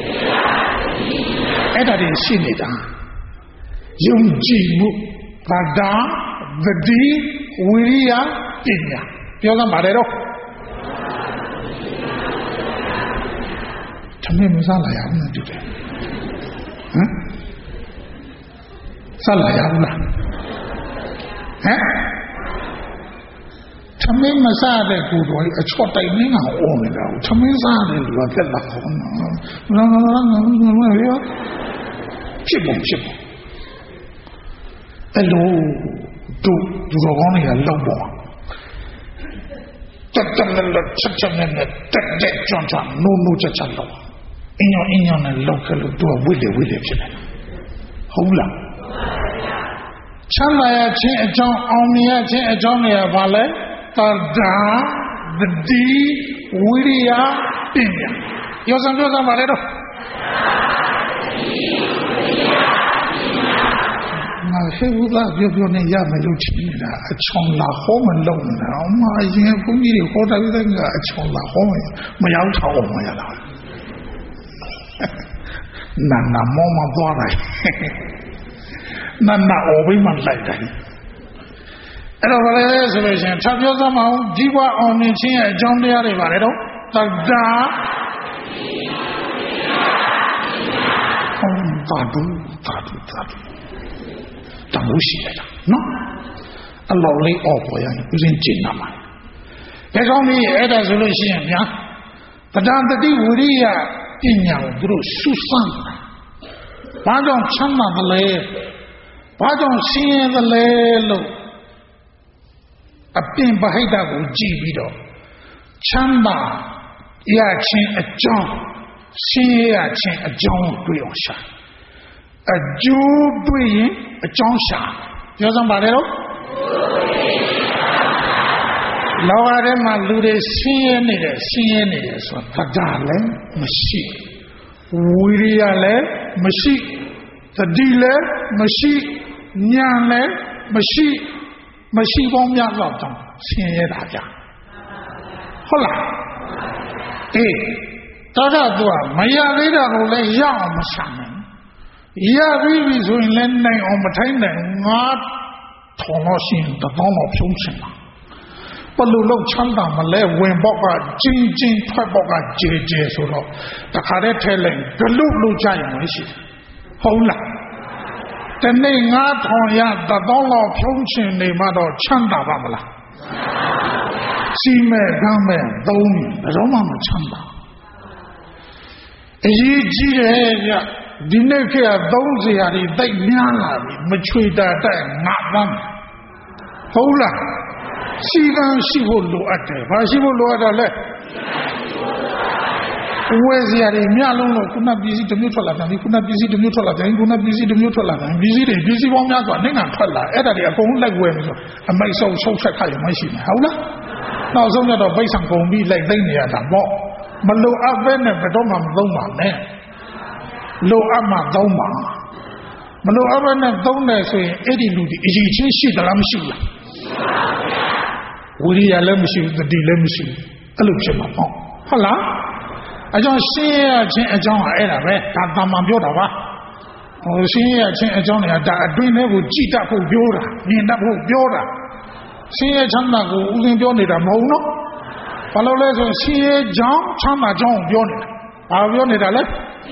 A: အဲ့ဒါတွေရှိနေတာယုံကြည်မှုဘာသာတတိဝိရိယပညာပြောစမ်းပါလေတော့သမီးမစားလာရဘူးတူတယ်ဟမ်စားလာရဘူးလားဟမ်သမင်းမစားတဲ့ကိုယ်တော်အချော့တိုက်နေငါအော်နေတာသမင်းစားတယ်လူကပြက်လာခေါ်နော်လာလာလာလာလာဖြစ်ပုံဖြစ်ပုံအဲ့လိုတို့သူတော်ကောင်းတွေကလောက်ပေါ်တက်တက်နဲ့ချက်ချက်နဲ့တက်တက်ကြွန့်ကြွန့်နိုးနိုးချက်ချက်လောက်အင်းရောအင်းရောနဲ့လောက်ခဲ့လို့သူကဝိလေဝိလေဖြစ်တယ်ဟုတ်လားချမ်းသာရခြင်းအကြောင်းအောင်မြင်ရခြင်းအကြောင်းတွေကဘာလဲတဒါတတိဝိရိယပညာပြောစမ်းပြောစမ်းပါလေတော့ငါရှိဘူးလားပြောပြောနဲ့ရမယ်လို့ထင်နေတာအချောင်းလာဟောမလုံးနေတာအမအရင်ဘုန်းကြီးတွေဟောတာပြီးတော့အချောင်းလာဟောမမရောက်ထောက်အောင်မရလားနာနာမောမသွားတယ်နာနာအော်ပြီးမှလိုက်တယ်အဲ့တော့ဘာလဲဆိုလို့ရှိရင်ထပ်ပြောစမ်းမအောင်ဒီဘဝအောင်မြင်ခြင်းရဲ့အကြောင်းတရားတွေပါလေတော့တဒါဟုတ်တာဘူးတာဘူးတာဘူးတမိုးရှိတယ်နော်အလော်လေးအော်ပေါ်ရင်ဦးစင်းကျင်နာမှာဒါကြောင့်ဒီအဲ့ဒါဆိုလို့ရှိရင်ညာပဒံတတိဝိရိယပညာကိုသူတို့စုစမ်းတာဘာကြောင့်ချမ်းသာသလဲဘာကြောင့်ဆင်းရဲသလဲလို့အပြင်ပဟိတကိုကြည့်ပြီးတော့ချမ်းသာရခြင်းအကြောင်းဆင်းရဲရခြင်းအကြောင်းတွေ့အောင်ရှာအကျိုးတွေ့ရင်အကြောင်းရှာပြောစမ်းပါလေတော့လောကထဲမှာလူတွေဆင်းရဲနေတယ်ဆင်းရဲနေတယ်ဆိုတာတဒါလည်းမရှိဝိရိယလည်းမရှိသတိလည်းမရှိဉာဏ်လည်းမရှိမရှိပေါင်းများတော့တောင်ဆင်းရဲတာကြဟုတ်လားအေးတော်တော့သူကမရသေးတာကိုလည်းရအောင်မရှာနိုင်ရပြီးပြီဆိုရင်လည်းနိုင်အောင်မထိုင်နိုင်ငါထောင်လို့ရှိရင်တပေါင်းတော့ဖြုံးချင်တာဘလို့လောက်ချမ်းသာမလဲဝင်ပေါက်ကကျင်းကျင်းထွက်ပေါက်ကကျေကျေဆိုတော့တခါတည်းထဲလိုက်ဘလို့လို့ကြရင်မရှိဟုတ်လားတနေ့ငါထောင်ရတပေါင်းတော့ဖြုံးချင်နေမှတော့ချမ်းသာပါမလားစီမဲ့ကမ်းမဲ့သုံးဘယ်တော့မှမချမ်းသာအရေးကြီးတယ်ကြဒီနေ့ခေတ်ကသုံးစရာတွေတိတ်များလာပြီမချွေတာတဲ့ငါပန်းဟုတ်လားစီကံရှိဖို့လိုအပ်တယ်ဘာရှိဖို့လိုအပ်တာလဲဝယ်စရာတွေမြလုံးလို့ခုနပစ္စည်းတစ်မျိုးထွက်လာတယ်ခုနပစ္စည်းတစ်မျိုးထွက်လာတယ်ခုနပစ္စည်းတစ်မျိုးထွက်လာတယ်ပစ္စည်းတွေပစ္စည်းပေါင်းများစွာနိုင်ငံထွက်လာအဲ့ဒါတွေအကုန်လိုက်ဝယ်မယ်ဆိုအမိုက်ဆုံးဆုံးဆက်ခါရမရှိနဲ့ဟုတ်လားနောက်ဆုံးတော့ဗိတ်ဆံကုန်ပြီးလိုက်သိမ့်နေရတာပေါ့မလိုအပ်ပဲနဲ့ဘယ်တော့မှမသုံးပါနဲ့လိုအပ်မှသုံးပါမလိုအပ်ပဲနဲ့သုံးတယ်ဆိုရင်အဲ့ဒီလူဒီအရေးချင်းရှိသလားမရှိဘူးလားဝိရိယလည်းမရှိဘူးတတိလည်းမရှိဘူးအဲ့လိုဖြစ်မှာပေါ့ဟုတ်လားအကြောင်းရှင်းရခြင်းအကြောင်းဟာအဲ့ဒါပဲဒါတမန်ပြောတာပါဟိုရှင်းရခြင်းအကြောင်းတွေကဒါအတွင်းထဲကိုကြည်တတ်ဖို့ပြောတာမြင်တတ်ဖို့ပြောတာရှင်းရချမ်းသာကိုဥစဉ်ပြောနေတာမဟုတ်နော်ဘာလို့လဲဆိုရှင်းရကြောင်းချမ်းသာကြောင်းပြောနေတာဘာပြောနေတာလဲ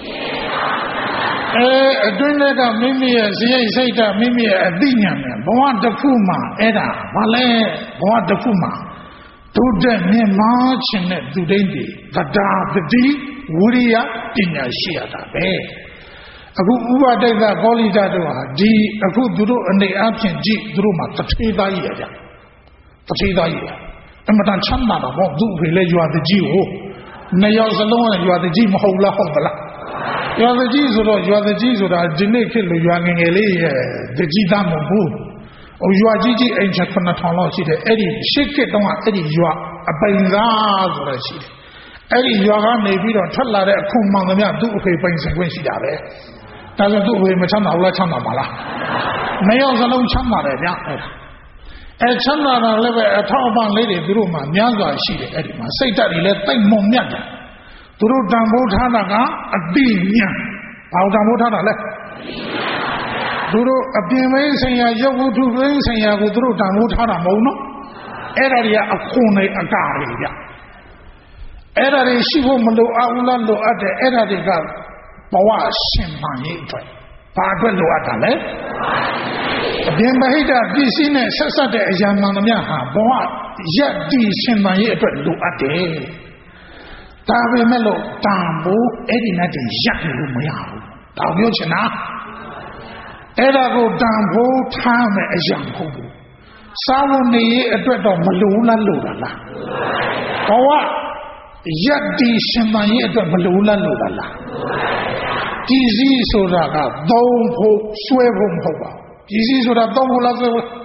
A: အဲအတွင်းထဲကမိမိရဲ့ဇယိတ်စိတ်ဓာတ်မိမိရဲ့အသိဉာဏ်နဲ့ဘဝတစ်ခုမှာအဲ့ဒါဘာလဲဘဝတစ်ခုမှာတို့တဲ့မြင်မာခြင်းနဲ့သူတိတ်တွေသဒ္ဒါပတိဝိရိယပညာရှိရတာပဲအခုဥပဒိတ်ကကောလိတတို့ဟာဒီအခုသူတို့အနေအချင်းကြည့်သူတို့မှာတထေးသားကြီးရကြတထေးသားကြီးအမှန်တန်ချမ်းသာတော့သူ့ဖေလဲရွာတကြီးကိုနှစ်ယောက်စလုံးကရွာတကြီးမဟုတ်လားဟုတ်သလားရွာတကြီးဆိုတော့ရွာတကြီးဆိုတာဒီနေ့ခေတ်လိုရွာငယ်ငယ်လေးရဲ့တကြီးသားမဟုတ်ဘူးဟိုရွာကြီးကြီးအိမ်ချက်ခုနှစ်ထောင်လောက်ရှိတယ်အဲ့ဒီရှစ်ခေတ်တုန်းကအဲ့ဒီရွာအပိန်သားဆိုတာရှိတယ်အဲ့ဒီရွာကနေပြီးတော့ထွက်လာတဲ့အခွန်မှန်သမျှသူ့အဖေပိန်စင်ခွင့်ရှိတာပဲဒါဆိုသူ့အဖေမချမ်းသာဘူးလားချမ်းသာပါလားမရောက်စလုံးချမ်းသာတယ်ဗျအဲ့ဒါအဲချမ်းသာတာလည်းပဲအထောက်အပံ့လေးတွေသူတို့မှများစွာရှိတယ်အဲ့ဒီမှာစိတ်ဓာတ်တွေလည်းတိတ်မုံမြတ်တယ်သူတို့တန်ဖိုးထားတာကအတိညာဘာတန်ဖိုးထားတာလဲသူတို့အပြင်မင်းဆိုင်ရာရုပ်ဝတ္ထုမင်းဆိုင်ရာကိုသူတို့တန်ဖိုးထားတာမဟုတ်နော်အဲ့ဒါတွေကအခွန်နဲ့အကာတွေဗျအဲ့ဒါတွေရှိဖို့မလိုအပ်ဘူးလားလိုအပ်တယ်အဲ့ဒါတွေကဘဝရှင်မှန်ရေးအတွက်ဘာအတွက်လိုအပ်တာလဲအပြင်ဗဟိတပစ္စည်းနဲ့ဆက်ဆက်တဲ့အရာမှန်သမျှဟာဘဝရက်တည်ရှင်မှန်ရေးအတွက်လိုအပ်တယ်ဒါပေမဲ့လို့တန်ဖိုးအဲ့ဒီနဲ့တည်းရက်လို့မရဘူးဒါပြောချင်တာအဲ့ဒါကိုတန်ဖိုးထားမယ်အရာမဟုတ်ဘူးစာဝန်နေရေးအတွက်တော့မလိုလားလို့တာလားဘဝရက်တီရှင်မှန်ရေးအတွက်မလိုလားလို့တာလားဒီစည်းဆိုတာကသုံးဖို့ဆွဲဖို့မဟုတ်ပါဘူးဒီစည်းဆိုတာသုံးဖို့လားဆွဲဖို့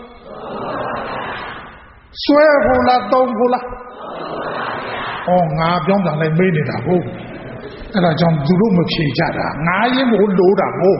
A: ဆွဲဖို့လားသုံးဖို့လားဩငါပြောင်းတာလည်းမေးနေတာဟုတ်အဲ့ဒါကြောင့်သူတို့မဖြေကြတာငါရင်ကိုလိုတာဟုတ်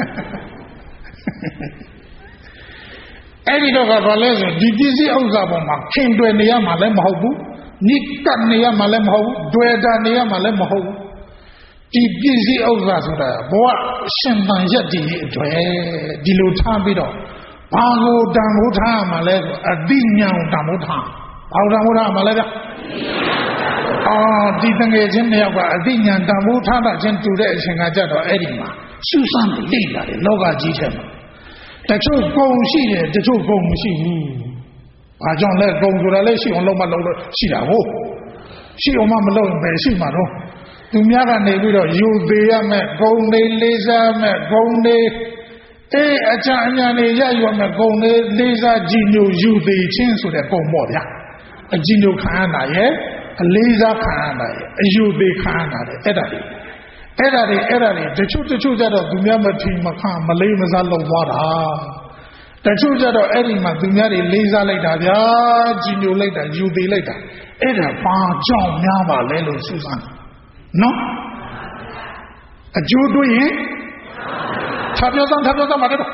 A: အဲ့ဒီတော့ကဘာလဲဆိုဒီပစ္စည်းဥစ္စာပေါ်မှာခင်တွယ်နေရမှာလည်းမဟုတ်ဘူးနိကတ်နေရမှာလည်းမဟုတ်ဘူးတွေ့တာနေရမှာလည်းမဟုတ်ဘူးဒီပစ္စည်းဥစ္စာဆိုတာဘဝရှင်သန်ရက်တည်ရဲ့အတွက်ဒီလိုထားပြီးတော့ဘာကိုတန်ဖိုးထားရမှာလဲဆိုအတိညာကိုတန်ဖိုးထားဘာတန်ဖိုးထားရမှာလဲဗျအာဒီတငယ်ချင်းတစ်ယောက်ကအတိညာတန်ဖိုးထားတာချင်းတူတဲ့အချိန်ကကြတော့အဲ့ဒီမှာစူးစမ်းလိမ့်လာတယ်လောကကြီးထဲမှာတချို့ပုံရှိတယ်တချို့ပုံမရှိဘူး။ဘာကြောင့်လဲပုံဆိုတာလည်းရှိအောင်လုံးမလုံးလို့ရှိတာဟုတ်ရှိအောင်မမလုံးပဲရှိမှာတော့သူများကနေပြီးတော့ယူသေးရမယ်ဂုံလေးလေးစားမယ်ဂုံလေးအေးအချမ်းအညာနေရရွယ်မယ်ဂုံလေးလေးစားကြည်ညိုယူသေးချင်းဆိုတဲ့ပုံပေါ့ဗျာအကြည်ညိုခံရတာရဲ့အလေးစားခံရတာရဲ့အယူသေးခံရတာတဲ့အဲ့ဒါတွေအဲ့ဒါတွေအဲ့ဒါတွေတချို့တချို့ကြတော့သူများမထီမခမလေးမစားလုံသွားတာတချို့ကြတော့အဲ့ဒီမှာသူများတွေလေးစားလိုက်တာဗျာကြည်ညိုလိုက်တာယူသေးလိုက်တာအဲ့ဒါဘာကြောင့်များပါလဲလို့စူးစမ်းနော်အကျိုးတွေ့ရင်သာပြောစမ်းသာပြောစမ်းပါတယ်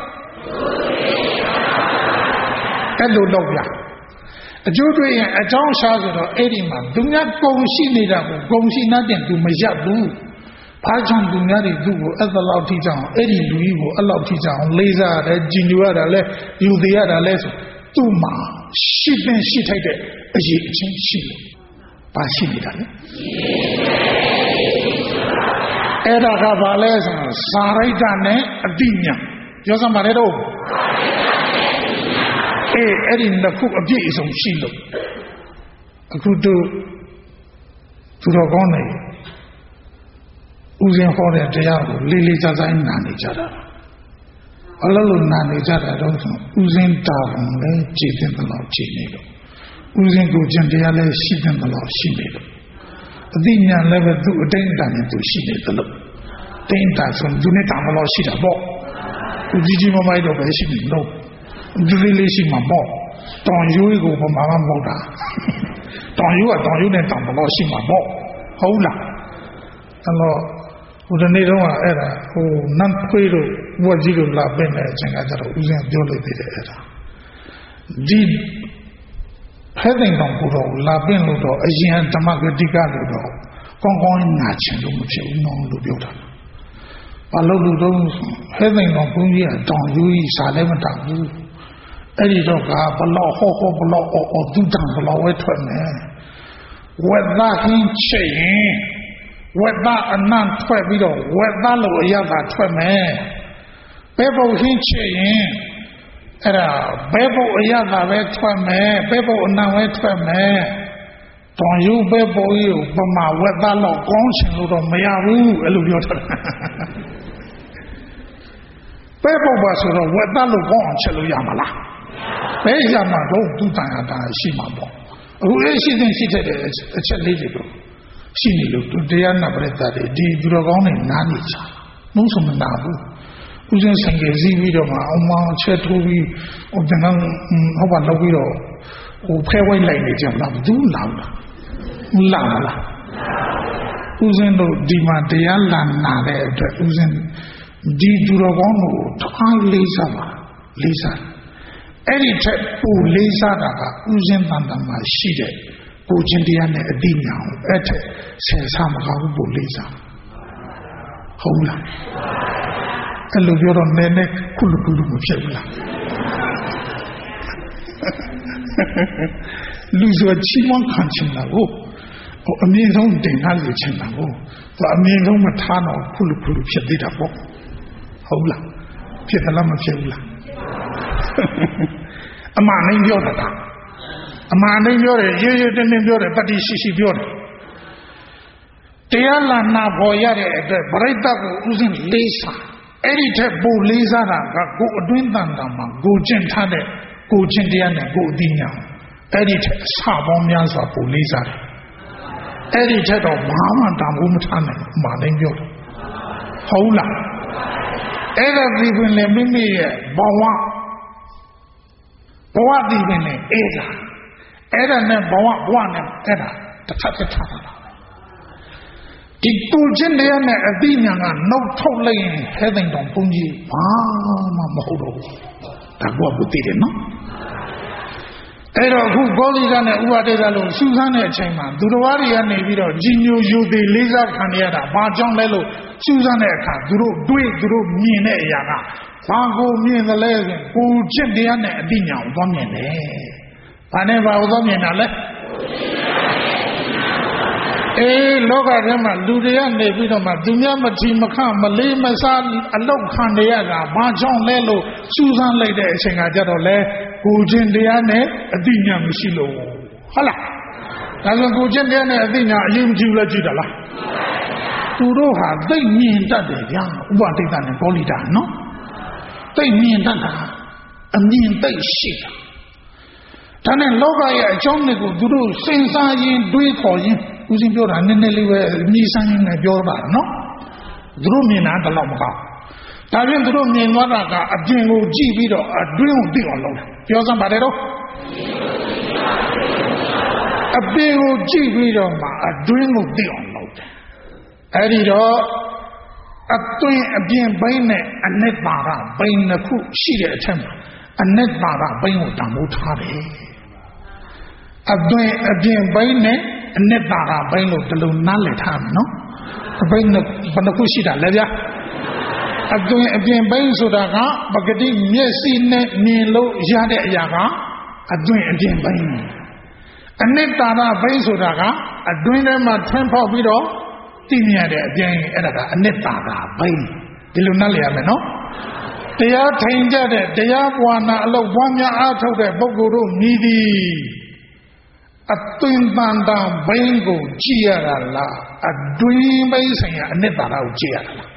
A: အဲ့လိုတော့ဗျာအကျိုးတွေ့ရင်အကြောင်းရှားဆိုတော့အဲ့ဒီမှာသူများကုန်ရှိနေတာကိုကုန်ရှိနေတဲ့သူမရပ်ဘူးဘာကြောင့်သူများတွေသူ့ကိုအဲ့လောက်ထိကြအောင်အဲ့ဒီလူကြီးကိုအဲ့လောက်ထိကြအောင်လေးစားရတယ်ကြည်ညိုရတာလဲယူသေးရတာလဲဆိုသူ့မှာရှိပင်ရှိထိုက်တဲ့အရေးအချင်းရှိတယ်ဘာရှိနေတာလဲအဲ့ဒါကဘာလဲဆိုတော့စာရိတ္တနဲ့အတိညာပြောစမ်းပါလေတော့အေးအဲ့ဒီနှစ်ခုအပြည့်အစုံရှိလို့အခုတို့သူတော်ကောင်းနေဦးဇင်းဟောတဲ့တရားကိုလေးလေးစားစားနာနေကြတာအလုံးလုံးနာနေကြတာတော့ဆိုဦးဇင်းတာဝန်လည်းကြည်တဲ့လောက်ကြည်နေလို့ဦးဇင်းကိုကျင့်တရားလည်းရှိတဲ့လောက်ရှိနေလို့အသိဉာဏ်လည်းပဲသူ့အတိုင်းအတာနဲ့သူရှိနေတယ်လို့တိုင်းတာဆိုသူနဲ့တာမလို့ရှိတာပေါ့ဦးကြီးကြီးမမိုက်တော့ပဲရှိနေလို့ဒီလေးလေးရှိမှာပေါ့တောင်ရိုးကိုပမာမမဟုတ်တာတောင်ရိုးကတောင်ရိုးနဲ့တာမလို့ရှိမှာပေါ့ဟုတ်လားအဲ့တော့ဟိုဒီနေ့တော့အဲ့ဒါဟိုနတ်ခွေးတို့ဘွက်ကြီးတို့လာပင့်တဲ့အချိန်ကကျတော့ဦးဇင်းပြောလို့သေးတယ်အဲ့ဒါဒီဖဲတဲ့ကောင်ကိုတော့လာပင့်လို့တော့အရင်ဓမ္မဂတိကလို့တော့ကောင်းကောင်းနာချင်လို့မဖြစ်ဘူးနော်လို့ပြောတာဘာလို့လို့တော့ဖဲတဲ့ကောင်ဘုန်းကြီးကတောင်ယူကြီးစားလည်းမတောက်ဘူးအဲ့ဒီတော့ကဘလောက်ဟောဟောဘလောက်အော်အော်သူတံဘလောက်ဝဲထွက်မယ်ဝက်သားဟင်းချင်ရင်ဝက်သားအနံ့ထွက်ပြီးတော့ဝက်သားလို့အရသာထွက်မယ်ဘဲဘုံဟင်းချင်ရင်အဲ့ဒါဘဲဘုံအရသာပဲထွက်မယ်ဘဲဘုံအနံ့ပဲထွက်မယ်တောင်ယူဘဲဘုံကြီးကိုပမာဝက်သားလို့ကောင်းချင်လို့တော့မရဘူးအဲ့လိုပြောထားတယ်ဘဲဘုံပါဆိုတော့ဝက်သားလို့ကောင်းအောင်ချက်လို့ရမှာလားဘဲရမှာတော့သူတန်ရတာရှိမှာပေါ့အခုအဲ့ရှိတဲ့ရှိတဲ့အချက်လေးတွေတော့ရှိနေလို့သူတရားနာပရိသတ်တွေဒီသူတော်ကောင်းတွေနားနေကြမုန်းဆုံးမနာဘူးဦးဇင်းဆိုင်ကစည်းပြီးတော့မှအောင်မောင်းချက်ထိုးပြီးဟိုတန်ဟောပါလောက်ပြီးတော့ဟိုဖဲဝိုင်းလိုက်နေကြလားဘူးလာဘူးလားလာမလားဦးဇင်းတို့ဒီမှာတရားလာနာတဲ့အတွက်ဦးဇင်းဒီသူတော်ကောင်းတို့ထားလေးစားပါလေးစားအဲ့ဒီထက်ပိုလေးစားတာကဥစဉ်တန်တန်မှာရှိတဲ့ကိုချင်းတရားနဲ့အတိညာကိုအဲ့ထက်ဆယ်ဆမကဘူးပိုလေးစားဟုတ်လားအဲ့လိုပြောတော့နည်းနည်းခုလူခုလူမဖြစ်ဘူးလားလူဆိုချီးမွမ်းခံချင်တာကိုအမြင့်ဆုံးတင်ထားလို့ချင်တာကိုသူအမြင့်ဆုံးမထားတော့ခုလူခုလူဖြစ်သေးတာပေါ့ဟုတ်လားဖြစ်တယ်လားမဖြစ်ဘူးလားအမှန်တိုင်းပြောတာအမှန်တိုင်းပြောတယ်ရေးရေးတင်းတင်းပြောတယ်တတိရှိရှိပြောတယ်တရားလာနာပေါ်ရတဲ့အတွက်ပရိသတ်ကိုဥစဉ်လေးစားအဲ့ဒီထက်ပိုလေးစားတာကကိုအတွင်းတန်တာမှာကိုကျင့်ထားတဲ့ကိုကျင့်တရားနဲ့ကိုအသိဉာဏ်အဲ့ဒီထက်အဆပေါင်းများစွာပိုလေးစားတယ်အဲ့ဒီထက်တော့ဘာမှတန်ဖိုးမထားနိုင်ဘူးအမှန်တိုင်းပြောတယ်ဟုတ်လားအဲ့ဒါဒီပင်လည်းမိမိရဲ့ဘဝဘဝဒီပင်လည်းအဲ့ဒါအဲ့ဒါနဲ့ဘဝဘဝနဲ့အဲ့ဒါတစ်ခါတစ်ခါတာဒီကိုချင်းတရားနဲ့အသိဉာဏ်ကနှုတ်ထုတ်လိုက်ရင်ဟဲ့တဲ့တောင်ဘုန်းကြီးဘာမှမဟုတ်တော့ဘူးဒါကဘုသိတယ်နော်အဲ့တော့အခုဘောဓိကနဲ့ဥပါဒေကလို့စူးစမ်းတဲ့အချိန်မှာသူတော်ဘာတွေကနေပြီးတော့ကြီးညိုယိုသေးလေးစားခံရတာဘာကြောင့်လဲလို့စူးစမ်းတဲ့အခါသူတို့တွေးသူတို့မြင်တဲ့အရာကဘာကိုမြင်တယ်လဲဆိုကိုချစ်တရားနဲ့အတိညာကိုသွားမြင်တယ်။ဘာနဲ့ဘာကိုသွားမြင်တာလဲအေးလောကထဲမှာလူတွေကနေပြီးတော့မှသူများမထီမခမလေးမစားအလောက်ခံနေရတာဘာကြောင့်လဲလို့စူးစမ်းလိုက်တဲ့အချိန်ကကြတော့လေကိုချင်းတရားနဲ့အတိညာမရှိလို့ဟုတ်လားဒါဆိုကိုချင်းတရားနဲ့အတိညာအရင်မကြည့်လဲကြည့်တာလားသူတို့ဟာသိမြင်တတ်တယ်ဗျာဥပဒိဋ္ဌနဲ့ကောလိတာနော်သိမြင်တတ်တာအမြင်သိရှိတာဒါနဲ့လောကရဲ့အကြောင်းတွေကိုသူတို့စဉ်းစားရင်တွေးခေါ်ရင်ဦးစင်းပြောတာနည်းနည်းလေးပဲမြည်ဆန်းရင်းနဲ့ပြောတာနော်သူတို့မြင်တာတလောက်မကောင်းဒါပြင်သူတို့မြင်သွားတာကအပြင်ကိုကြည့်ပြီးတော့အတွင်းကိုသိအောင်လုပ်တယ်ပြောစမ်းပါတယ်တော့အပြင်ကိုကြည့်ပြီးတော့မှအတွင်းကိုသိအောင်လုပ်တယ်အဲ့ဒီတော့အတွင်းအပြင်ဘိန်းနဲ့အနစ်ပါကဘိန်းတစ်ခုရှိတဲ့အထက်မှာအနစ်ပါကဘိန်းကိုတန်ဖိုးထားတယ်အတွင်းအပြင်ဘိန်းနဲ့အနစ်ပါကဘိန်းလို့ဒီလိုနားလည်ထားမယ်နော်ဘိန်းဘယ်နှခုရှိတာလဲဗျာအတွင်းအပြင်ဘိန်းဆိုတာကပဂတိမျက်စိနဲ့မြင်လို့ရတဲ့အရာကအတွင်းအပြင်ဘိန်းအနစ်တာရဘိန်းဆိုတာကအတွင်းထဲမှာထွန်းဖောက်ပြီးတော့သိမြင်တဲ့အပြင်အဲ့ဒါကအနစ်တာရဘိန်းဒီလိုနားလည်ရမယ်နော်တရားထိုင်ကြတဲ့တရားပွားနာအလုပ်ပွားများအားထုတ်တဲ့ပုဂ္ဂိုလ်တို့မြည်သည်အသွင်တန်တာဘိန်းကိုကြည့်ရတာလားအတွင်းပိုင်းဆိုင်ရာအနှစ်သာရကိုကြည့်ရတာလား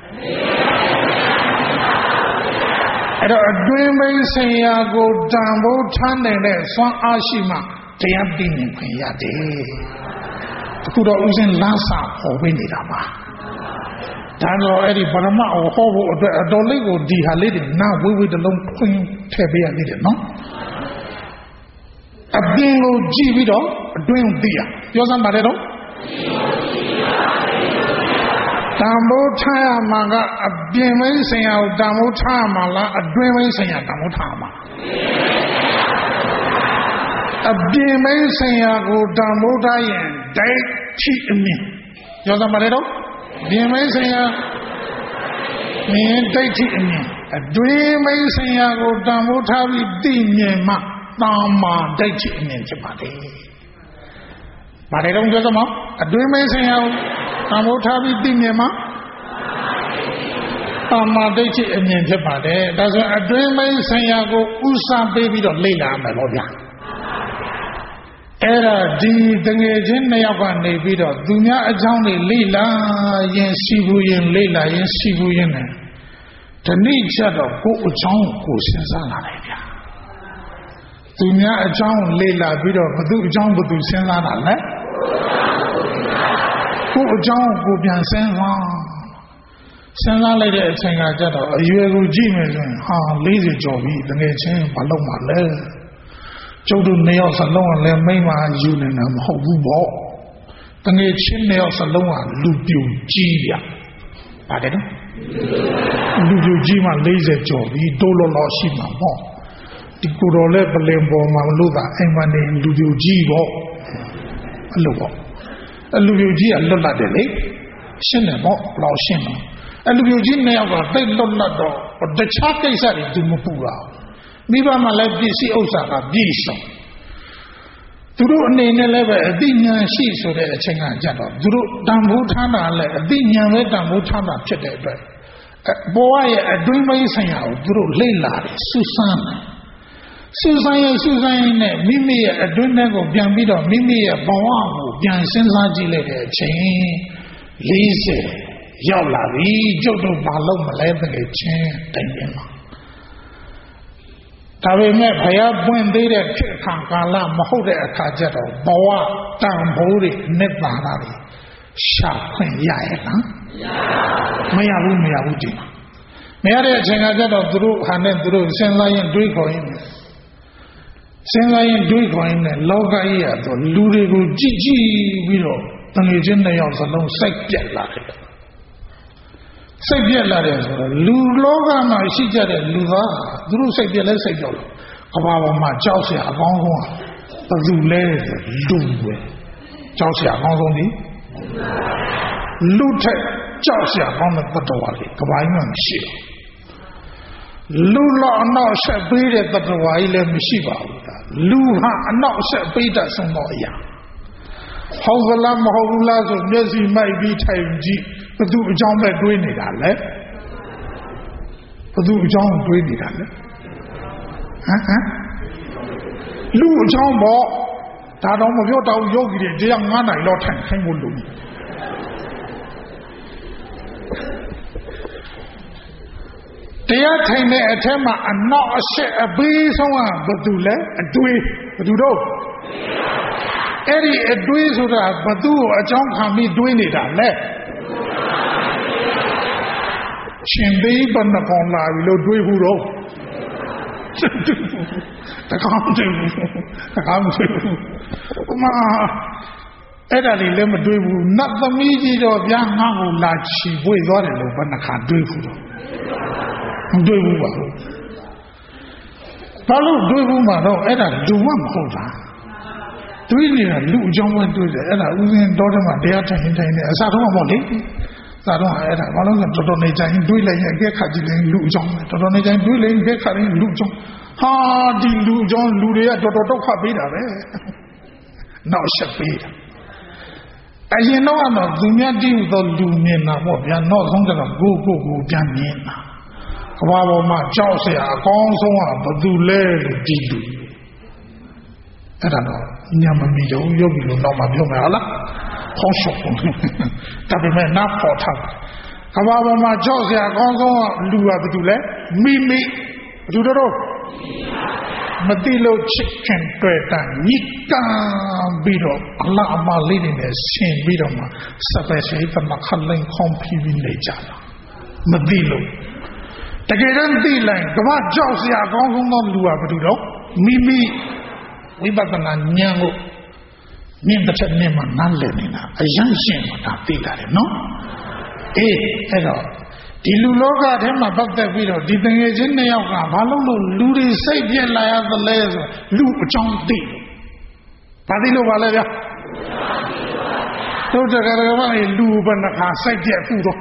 A: အဲ့တော့အတွင်းပိုင်းဆိုင်ရာကိုတန်ဖိုးထားနိုင်တဲ့စွမ်းအားရှိမှတရားသိမြင်ခွင့်ရတယ်အခုတော့ဥစဉ်လမ်းစာဟောပေးနေတာပါဒါတော့အဲ့ဒီပရမတ်ကိုဟောဖို့အတွက်အတော်လေးကိုဒီဟာလေးတွေနာဝေးဝေးတစ်လုံးခွင်းထည့်ပေးရသေးတယ်နော်အပြင်ကိုကြည့်ပြီးတော့အတွင်းကိုသိရပြောစမ်းပါတယ်တော့တန်ဖိုးထားရမှာကအပြင်မင်းဆိုင်ရာကိုတန်ဖိုးထားရမှာလားအတွင်းမင်းဆိုင်ရာတန်ဖိုးထားရမှာအပြင်မင်းဆိုင်ရာကိုတန်ဖိုးထားရင်ဒိုက်ချိအမြင်ပြောစမ်းပါတယ်တော့ပြင်မင်းဆိုင်ရာမြင်ဒိတ်ချိအမြင်အတွင်းမင်းဆိုင်ရာကိုတန်ဖိုးထားပြီးသိမြင်မှတာမာဒိတ်ချိအမြင်ဖြစ်ပါတယ်။ပါတယ်တော့ပြောစမ်းမအတွင်းမင်းဆိုင်ရာကိုတန်ဖိုးထားပြီးသိမြင်မှတာမာဒိတ်ချိအမြင်ဖြစ်ပါတယ်။ဒါဆိုအတွင်းမင်းဆိုင်ရာကိုဥစားပေးပြီးတော့လေ့လာမယ်ပေါ့ဗျာ။အဲ့ဒါဒီတငယ်ချင်းနှစ်ယောက်ကနေပြီးတော့သူများအကြောင်းတွေလေ့လာရင်စီဘူးရင်လေ့လာရင်စီဘူးရင်နဲ့ဒီနေ့ချက်တော့ကိုယ်အကြောင်းကိုစဉ်းစားလာတယ်ဗျာသူများအကြောင်းလေ့လာပြီးတော့ဘသူအကြောင်းဘသူစဉ်းစားတာလဲကိုယ်အကြောင်းကိုပြန်စဉ်းစားစဉ်းစားလိုက်တဲ့အချိန်ကကြတော့အရွယ်ကိုကြည့်မယ်ဆိုရင်ဟာလေးสิကျော်ပြီတငယ်ချင်းဘာလုပ်မှလဲကျုပ်တို့နှစ်ယောက်စလုံးကလည်းမိမယူနေတာမဟုတ်ဘူးပေါ့တငယ်ချင်းနှစ်ယောက်စလုံးကလူပြူကြီးရပါတယ်နော်လူပြူကြီးမှလေးสิကျော်ပြီးတိုးလောလောရှိမှာပေါ့ဒီကိုယ်တော်လည်းပလင်ပေါ်မှာမလို့သာအိမ်မနေလူပြူကြီးပေါ့အဲ့လိုပေါ့အဲ့လူပြူကြီးကလွတ်လပ်တယ်လေရှင်းတယ်ပေါ့ဘလောက်ရှင်းတော့အဲ့လူပြူကြီးနှစ်ယောက်ကသိလွတ်လပ်တော့တခြားကိစ္စတွေသူမပူတာမိဘမှလည်းပစ္စည်းဥစ္စာကပြည့်စုံသူတို့အနေနဲ့လည်းပဲအသိဉာဏ်ရှိဆိုတဲ့အချိန်ကကြတော့သူတို့တန်ဖိုးထားတာလည်းအသိဉာဏ်ပဲတန်ဖိုးထားတာဖြစ်တဲ့အတွက်ဘဝရဲ့အတွင်းပိုင်းဆိုင်ရာကိုသူတို့လေ့လာတယ်စူးစမ်းတယ်စူးစမ်းရင်စူးစမ်းရင်နဲ့မိမိရဲ့အတွင်းထဲကိုပြန်ပြီးတော့မိမိရဲ့ဘဝကိုပြန်စဉ်းစားကြည့်လိုက်တဲ့အချိန်လေးဆယ်ရောက်လာပြီကျုပ်တို့ဘာလုပ်မလဲတကယ်ချင်းတိုင်ပြန်ပါဒါပေမဲ့ဘုရားပွင့်သေးတဲ့ခေတ်အခါကာလမဟုတ်တဲ့အခါကျတော့ဘဝတန်ဖိုးတွေနှစ်ပါးတာတွေရှာခွင့်ရရဲ့လားမရဘူးမရဘူးဒီမှာမရတဲ့အချိန်ကကျတော့သူတို့ဟာနဲ့သူတို့စဉ်းစားရင်တွေးခေါ်ရင်စဉ်းစားရင်တွေးခေါ်ရင်လည်းလောကကြီးရတော့လူတွေကိုကြည့်ကြည့်ပြီးတော့တငယ်ချင်းနှစ်ယောက်စလုံးစိတ်ပြက်လာတယ်စိတ်ပြက်လာတယ်ဆိုတော့လူလောကမှာရှိကြတဲ့လူသားသူတို့စိတ်ပြက်လဲစိတ်ကြောက်လို့ကဘာပေါ်မှာကြောက်เสียအကောင်းဆုံးကဘယ်သူလဲလူပဲကြောက်เสียအကောင်းဆုံးဒီလူထက်ကြောက်เสียအကောင်းတဲ့တတ္တဝါလေးကဘာကြီးမှမရှိဘူးလူလောက်အနောက်ဆက်ပေးတဲ့တတ္တဝါကြီးလည်းမရှိပါဘူးလူဟာအနောက်ဆက်ပေးတတ်ဆုံးသောအရာဟုတ်ကလားမဟုတ်ဘူးလားဆိုမျက်စိမိုက်ပြီးထိုင်ကြည့်ဘသူအကြောင်းပဲတွေးနေတာလဲဘသူအကြောင်းတွေးနေတာလဲဟမ်ဟမ်လူအကြောင်းပေါ့ဒါတော့မပြောတော့ယောဂီတွေတရားငါးနိုင်တော့ထိုင်ခိုင်းဖို့လုပ်နေတရားထိုင်တဲ့အထက်မှာအနောက်အရှက်အပေးဆုံးကဘသူလဲအတွေးဘသူတော့အဲ့ဒီအတွေးဆိုတာဘသူ့ကိုအကြောင်းခံပြီးတွေးနေတာလဲရှင်သေးဘဏ္ဍကောင်လာပြီလို့တွေးဘူးတော့တကားမတွေးဘူးတကားမတွေးဘူးဥမာအဲ့ဒါလေးလည်းမတွေးဘူးနတ်သမီးကြီးတော့ဗျာငါ့ကိုလာချီပွေသွားတယ်လို့ဘယ်နှခါတွေးဘူးတော့မတွေးဘူးပါဘူးဘာလို့တွေးဘူးမှာတော့အဲ့ဒါလူမမဟုတ်တာတွေးနေတာလူအကြောင်းပဲတွေးတယ်အဲ့ဒါဥစဉ်တော်တယ်မှာတရားထိုင်ထိုင်နေအစားတော့ပေါ့လေသာတော့အဲ့ဒါဘာလို့လဲတော်တော်နေကြရင်တွေးလိုက်ရင်အကဲခါကြည့်ရင်လူအကြောင်းပဲတော်တော်နေကြရင်တွေးလိုက်ရင်အကဲခါရင်လူအကြောင်းဟာဒီလူအကြောင်းလူတွေကတော်တော်ဒုက္ခပေးတာပဲနောက်ဆက်ပေးတာအရင်တော့ကတော့သူများတည်ဟူသောလူမြင်တာပေါ့ဗျာနောက်ဆုံးကျတော့ကိုကိုကိုပြန်မြင်တာကဘာပေါ်မှာကြောက်เสียအကောင်းဆုံးကဘသူလဲလို့ကြည့်လူအဲ့ဒါတော့ညာမမီတော့ယောဂီလို့တော့မပြောမယ်ဟုတ်လားဟောရှော့ဒါပေမဲ့နားပေါ်ထားကဘာပေါ်မှာကြောက်စရာအကောင်းဆုံးလူကဘာတူလဲမိမိဘာတူတော့မတိလို့ချစ်ခင်တွေ့တာညစ်ကပြီးတော့အလားအမလေးတွေနဲ့ဆင်ပြီးတော့မှစပယ်ရှိတမခလိုင်းခေါင်းဖြီးပြီးနေကြတာမတိလို့တကယ်တော့သိလိုက်ကဘာကြောက်စရာအကောင်းဆုံးသောလူကဘာတူတော့မိမိဝိပဿနာဉာဏ်ကိုမြင်တဲ့ချက်နဲ့မှနားလည်နေတာအယံရှင်မှာဒါသိတာတယ်နော်အေးအဲ့တော့ဒီလူလောကထဲမှာပတ်သက်ပြီးတော့ဒီတငယ်ချင်းနှစ်ယောက်ကဘာလို့လို့လူတွေစိတ်ပြက်လာရသလဲဆိုလူအကြောင်းသိဘာသိလို့ပါလဲဗျာတို့တကယ်ကမှလူဘယ်နှခါစိတ်ပြက်ခုတော့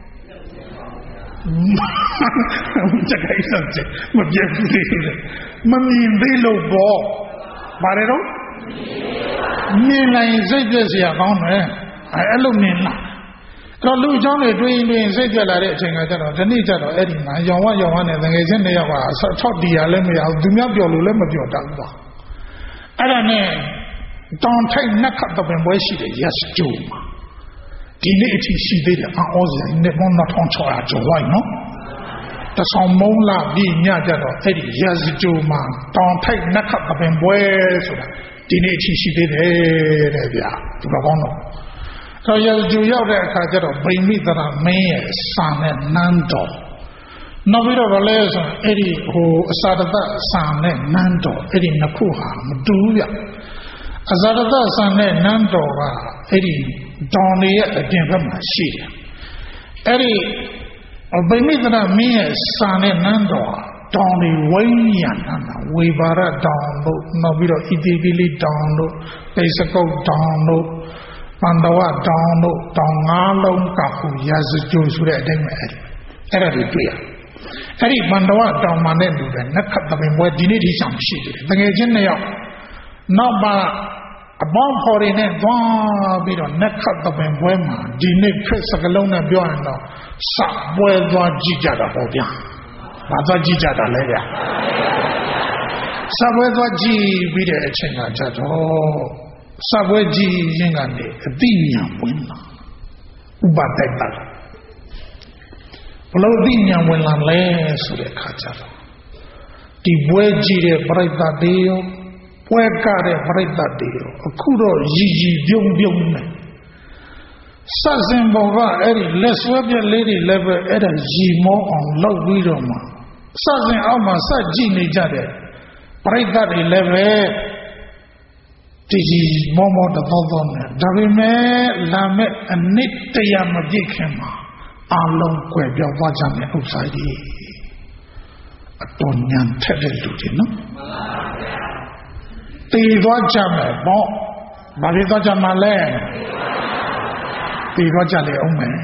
A: တကယ်စတဲ့မပြက်ဘူးလေမမြင်သေးလို့ပေါ့ဘာလဲတော့မြင်လိုက်စိတ်ပြက်เสียကောင်းတယ်အဲ့လိုမြင်လားတော့လူအကြောင်းတွေတွေးရင်တွေးစိတ်ပြက်လာတဲ့အချိန်ကကျတော့ဒီနေ့ကျတော့အဲ့ဒီမှာရောင်ဝရောင်ဝနဲ့တကယ်ချင်းတစ်ယောက်ကဆော့တီရလည်းမရဘူးသူများပြောလို့လည်းမပြောတတ်ဘူးအဲ့ဒါနဲ့တောင်ထိတ်နှက်ခတ်တဲ့ပင်ပွဲရှိတယ် yes ကျိုးမှာဒီနေ့အထိရှိသေးတယ်အော်စရာနဲ့ဘောနှစ်ထောင်၆ရာကျော်ဝိုင်းနော်တဆောင်မုံလာပြီးညကြတော့အဲ့ဒီ yes ကျိုးမှာတောင်ထိတ်နှက်ခတ်တဲ့ပင်ပွဲဆိုတာဒီနေ့အထိရှိသေးတယ်တဲ့ဗျာဒီတော့ကောင်းတော့ဆိုရကျူရောက်တဲ့အခါကျတော့ဗိမိတရမင်းရဲ့စာနဲ့နန်းတော်နောက်ပြီးတော့ဗလဲဆိုအဲ့ဒီဟိုအစာတသစာနဲ့နန်းတော်အဲ့ဒီနှစ်ခုဟာမတူဘူးဗျအစာတသစာနဲ့နန်းတော်ကအဲ့ဒီတောင်တွေရဲ့အပြင်ဘက်မှာရှိတယ်အဲ့ဒီဗိမိတရမင်းရဲ့စာနဲ့နန်းတော်တောင်တွေဝိညာဏနာဝေဘာရတောင်တို့နောက်ပြီးတော့ဣတိပိလိတောင်တို့ပိစကုတ်တောင်တို့ပန္တဝတောင်တို့တောင်ငါးလုံးကခုရာဇကျိုးဆိုတဲ့အတိုင်းပဲအဲ့ဒီအဲ့ဒါတွေတွေ့ရအဲ့ဒီပန္တဝတောင်မှာနဲ့လူတွေနက်ခတ်တဲ့ဘွယ်ဒီနေ့ဒီဆောင်ရှိတယ်တကယ်ချင်းနှစ်ယောက်နောက်မှာအပေါင်းဖော်ရင်းနဲ့သွားပြီးတော့နက်ခတ်တဲ့ဘွယ်မှာဒီနေ့ခရစ်စကလုံးနဲ့ပြောရင်တော့စပွဲသွားကြည့်ကြတာပေါ့ဗျာဘာသွားကြည့်ကြတာလဲဗျာစပွဲသွားကြည့်ပြီးတဲ့အချိန်ကကြတော့စပွဲကြည့်ရင်ကနေအတိညာဝင်လာဥပဒိုက်တာဘလို့အတိညာဝင်လာလဲဆိုတဲ့အခါကျတော့ဒီပွဲကြည့်တဲ့ပြိဿတွေရောပွဲကတဲ့ပြိဿတွေရောအခုတော့ရည်ရည်ပြုံးပြုံးနဲ့စစင်ဘောကအဲ့ဒီလက်ဆွဲပြက်လေးတွေလည်းပဲအဲ့ဒါရည်မောအောင်လုပ်ပြီးတော့မှစစင်အောက်မှာစကြည့်နေကြတဲ့ပြိဿတွေလည်းပဲဒီကြီးမောမောတသောသောနဲ့ဒါပေမဲ့လာမဲ့အနစ်တရားမပြည့်ခင်မှာအလုံးကွယ်ပြောင်းသွားကြမယ်ဥစ္စာကြီးအတော်ညံထက်တဲ့လူတွေနော်မှန်ပါဗျာတည်သွားကြမယ်ပေါ့ဘာလို့သွားကြမှာလဲတည်သွားကြလေအောင်မယ်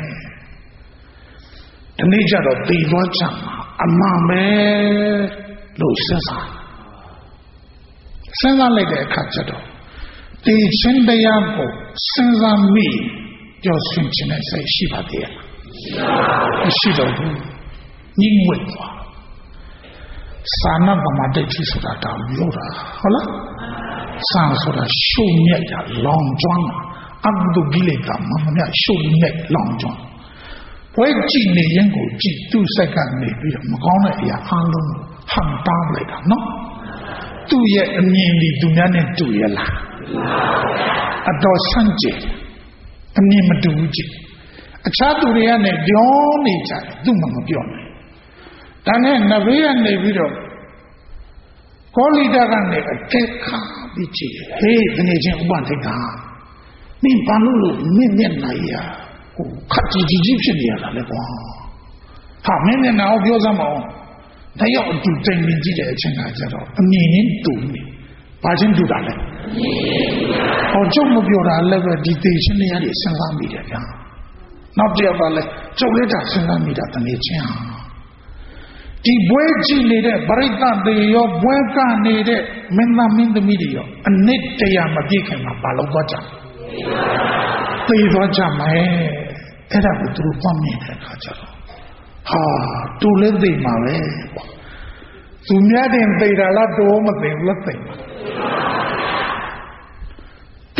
A: ဒီနေ့ကျတော့တည်သွားကြမှာအမှန်ပဲလို့စဉ်းစားစဉ်းစားလိုက်တဲ့အခါကျတော့ဒီချင်းတရားကိုစဉ်းစားမိကြောက်ရှင်ခြင်းနဲ့စိတ်ရှိပါသေးရဲ့မရှိတော့ဘူးညှိမွေ့သွားစာနာပမာဒိဋ္ဌိဆိုတာတောင်လို့တာဟုတ်လားစာဆိုတာရှုံမြတ်တာလောင်ကျွမ်းအဘဒုဂိလေတာမမမြရှုံမြတ်လောင်ကျွမ်းဘွဲကြည့်နေရင်ကိုကြည့်သူ့စိတ်ကနေပြီးတော့မကောင်းတဲ့အရာအလုံးဟန်တားလိုက်တာနော်သူ့ရဲ့အမြင်ဒီသူများနဲ့တူရလားအတော်ဆန့်ကျင်အမြင်မတူဘူးကြည့်အခြားသူတွေကနေပြောနေကြတယ်သူမှမပြောနိုင်ဒါနဲ့နဘေးကနေပြီးတော့ကောလိတကနေအကဲခါပြီးကြည့်ဟေးဒီနေ့ချင်းဥပဒေကမင်းဘာလို့လို့မင်းမျက်နှာရဟိုခက်ကြီးကြီးဖြစ်နေရတာလဲကွာဟာမင်းမျက်နှာကိုပြောစမ်းမအောင်ဒါရောက်အတူတိုင်မြင်ကြည့်တဲ့အချိန်ကကျတော့အမြင်ရင်းတူနေဘာချင်းတူတာလဲဟောကျုပ်မပြောတာလည်းပဲဒီသိချင်းတွေရတယ်စဉ်းစားမိတယ်ဗျာနောက်တစ်ယောက်ကလည်းကျုပ်လည်းဒါစဉ်းစားမိတာတနေ့ချင်းဟာဒီဘွဲကြည့်နေတဲ့ပရိသတ်တွေရောဘွဲကနေတဲ့မင်းသားမင်းသမီးတွေရောအနစ်တရားမပြည့်ခင်မှာဘာလို့သွားကြသိသွားကြမယ်အဲ့ဒါကိုသူတို့သွားမြင်တဲ့အခါကျတော့ဟာတူလည်းသိမှာပဲသူများတင်သိတာလားတိုးမသိဘူးလားသိမှာ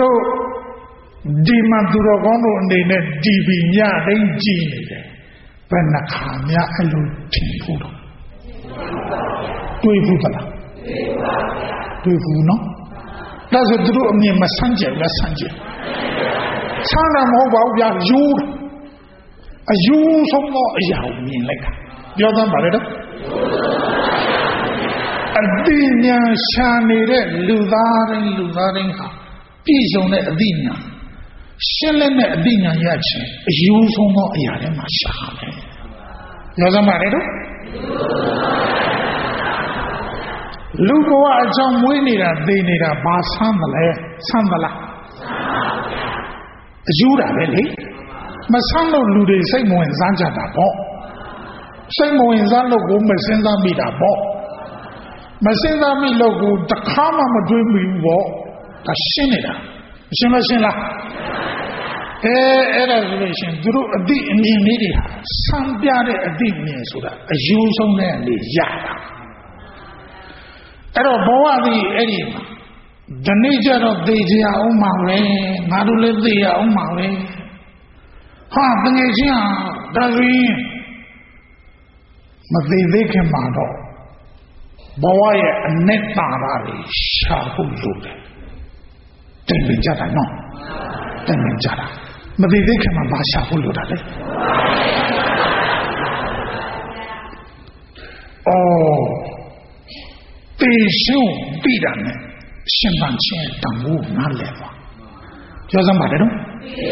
A: 都ဒီမှာသူတော်ကောင်းတို့အနေနဲ့ဒီပညတိုင်းကြည်နေတယ်ဘယ်နှခါများအဲ့လိုထင်ဖို့တော့တွေးဘူးသလားတွေးဘူးနော်ဒါဆိုသူတို့အမြင်မဆန်းကျင်လားဆန်းကျင်ဆန်းတာမဟုတ်ပါဘူးဗျာယူအယူဆုံးသောအရာကိုမြင်လိုက်တာပြောသမ်းပါလေတော့အသိဉာဏ်ရှာနေတဲ့လူသားတိုင်းလူသားတိုင်းဟာပြည့်စုံတဲ့အသိဉာဏ်ရှင်းလင်းတဲ့အသိဉာဏ်ရခြင်းအယူဆုံးသောအရာတွေမှာရှာတယ်ပြောသမ်းပါလေတော့လူဘဝအကြောင်းမွေးနေတာသိနေတာဘာဆန်းမလဲဆန်းသလားအယူတာပဲလေမဆန်းလို့လူတွေစိတ်မဝင်စားကြတာပေါ့စိတ်မဝင်စားလို့ကိုမစင်စားမိတာပေါ့မစင်စားမိလို့ကိုတခါမှမတွေးမိဘူးပေါ့ဒါရှင်းနေတာရှင်းမရှင်းလားအဲအဲ့ဒါဆိုလို့ရှင်သူတို့အတိအမြင်လေးတွေဟာဆန်းပြတဲ့အတိအမြင်ဆိုတာအယူဆုံးတဲ့အနေရတာအဲ့တော့ဘဝသည်အဲ့ဒီဒီနေ့ကျတော့သိကြအောင်ပါပဲငါတို့လည်းသိရအောင်ပါပဲဟာတကယ်ချင်းဟာဒါဆိုရင်မသိသေးခင်မှာတော့ဘဝရဲ့အနစ်တာတွေရှာဖို့လိုတယ်တင်ပြကြတာနော်တင်ပြကြတာမသိသေးခင်မှာဘာရှာဖို့လိုတာလဲအော်တေရှုပြီးတာနဲ့ရှင်ပန်းချင်းတန်ဖို့နားလည်ပါပြောစမ်းပါတယ်နော်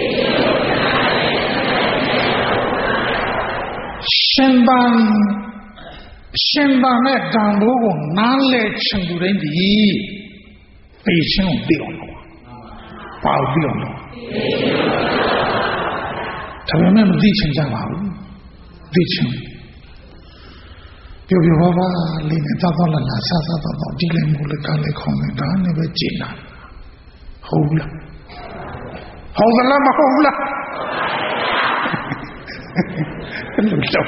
A: ရှင်ပန်းရှင်ပန်းနဲ့တန်ဖို့ကိုနားလည်ချင်သူတိုင်းဒီတေရှုပြီးအောင်လို့ပါပြီးအောင်လို့ဒါပေမဲ့မသိချင်ကြပါဘူးသိချင်ပြောပြပါပါလေးနဲ့သာသာလာလာဆာဆာတော့ဒီလည်းမို့လည်းကလည်းခေါင်းနဲ့ဒါနဲ့ပဲကြည်လာဟုတ်လားဟုတ်သလားမဟုတ်လားလို့တော့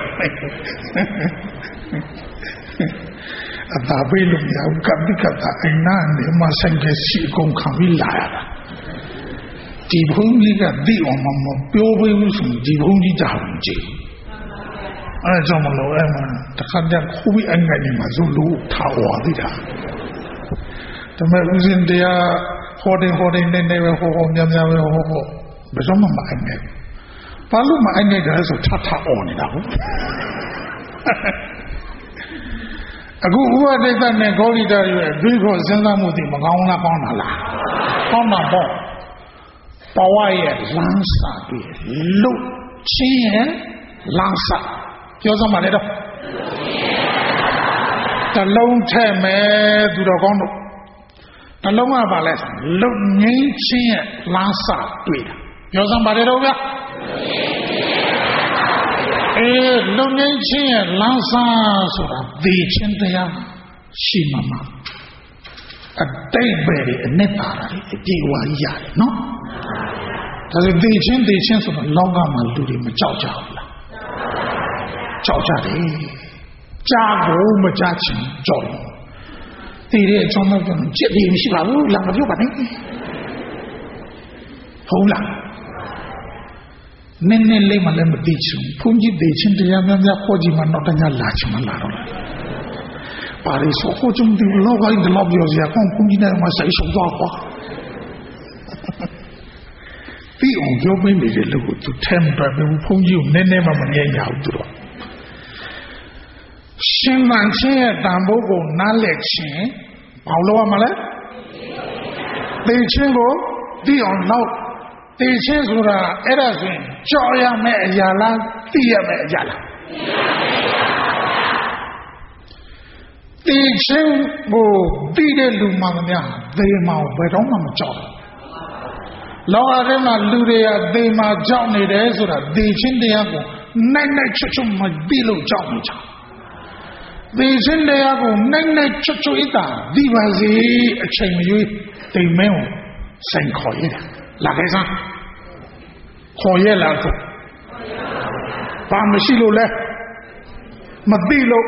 A: အသာပေးလို့ရအောင်ကပ်ပြီးကပ်တာအနာနဲ့မဆိုင်တဲ့စီကုန်ခံပြီးလာရတာဒီဘုန်းကြီးကသိအောင်မပြောပေးဘူးဆိုဒီဘုန်းကြီးတောင်ကြည့်အဲကြောင့်မလို့အဲ့မှာတခါတည်းခုပြီးအငိုင်မှာဇုလူထားဝါသေးတာဒါမဲ့ဦးဇင်းတရားဟောတယ်ဟောတယ်နဲ့နဲ့ပဲဟောဟောများများပဲဟောဟောဘယ်တော့မှမအငိုင်ဘာလို့မအငိုင်ကြလဲဆိုထထအော်နေတာဟုတ်အခုဥပဒေတနဲ့ဂေါလိတရဲ့အတွေ့ခေါ်စဉ်းစားမှုတွေမကောင်းလားကောင်းတာလားကောင်းမှာပေါ့ဘဝရဲ့လမ်းစာတွေလုတ်ချင်းရဲ့လမ်းစာပြောစမ်းပါလေတော့တလုံးထဲ့မယ်သူတော်ကောင်းတို့တလုံးကပါလဲလုတ်ငိမ့်ချင်းရဲ့လမ်းစာတွေ့တာပြောစမ်းပါလေတော့ဗျာအေးလုတ်ငိမ့်ချင်းရဲ့လမ်းစာဆိုတာသိချင်းတရားရှိမှမှာအတိတ်ပဲအနှစ်သာရအပြေဝါရတယ်နော်ဒါဆိုသိချင်းသိချင်းဆိုတော့လောကမှာလူတွေမကြောက်ကြဘူးလားကြောက်ကြတယ်ကြားကိုမကြားချင်ကြောက်တည်တဲ့အကြောင်းတော့จิตတွေမရှိပါဘူးလာမပြောပါနဲ့ဟုတ်လားနည်းနည်းလေးမှလည်းမသိချင်ဘုန်းကြီးသိချင်းတရားများများခေါ်ကြည့်မှတော့တ냐လာချင်မှလာတော့ပါရီဆိုခေါ်ကြုံဒီလောကကြီးတော့ပြောစရာကောင်းဘုန်းကြီးနဲ့မှဆိုင်ဆုံးသွားကွာပြီးအောင်ပြောပေးနေတယ်လို့သူထဲမတွေ့ဘူးဘုန်းကြီးကိုနည်းနည်းမှမငြင်းရဘူးသူတော့ရှင်မန်ချင်းရဲ့တန်ဖိုးကိုနားလည်ခြင်းဘာလို့ရမလဲသိချင်းကိုသိအောင်နောက်သိချင်းဆိုတာအဲ့ဒါဆိုရင်ကြော်ရမယ့်အရာလားသိရမယ့်အရာလားသိချင်းကိုသိတဲ့လူမှန်များသေမှာဘယ်တော့မှမကြောက်ဘူးလောကထဲမှာလူတွေကသေမှာကြောက်နေတယ်ဆိုတာသိချင်းတရားကိုနိုင်နိုင်ချွတ်ချွတ်မသိလို့ကြောက်နေကြသေချင်းတရားကိုနိုင်နိုင်ချွတ်ချွတ်အတာဒီပါစေအချိန်မရွေးတိမ်မဲကိုဆိုင်ခေါ်ရတာလာခဲ့စမ်းခေါ်ရလာတော့ဘာမရှိလို့လဲမသိလို့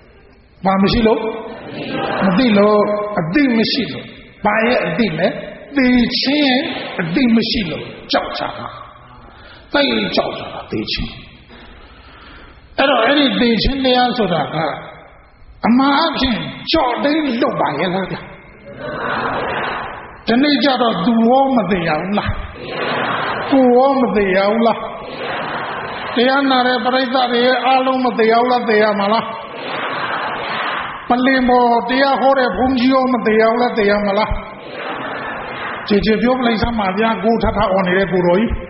A: ဘာမရှိလို့မသိလို့အသိမရှိလို့ဘာရဲ့အသိလဲသေချင်းအတိမရှိလို့ကြောက်ကြတာသိကြောက်ကြတာသေချင်းအဲ့တော့အဲ့ဒီသေချင်းတရားဆိုတာကအမှားအဖြစ်ကြောက်တိတ်လွတ်ပါရဲ့လားဗျာဒီနေ့ကြတော့သူရောမသိရဘူးလားကိုရောမသိရဘူးလားတရားနာတဲ့ပရိသတ်တွေအားလုံးမသိရဘူးလားသိရမှာလားပလင်ပေါ်တရားဟောတဲ့ဘုန်းကြီးရောမသိရဘူးလားသိရမှာလားခြေခြေပြောပလိုက်စမ်းပါဗျာကိုထထအောင်နေတဲ့ကိုတော်ကြီး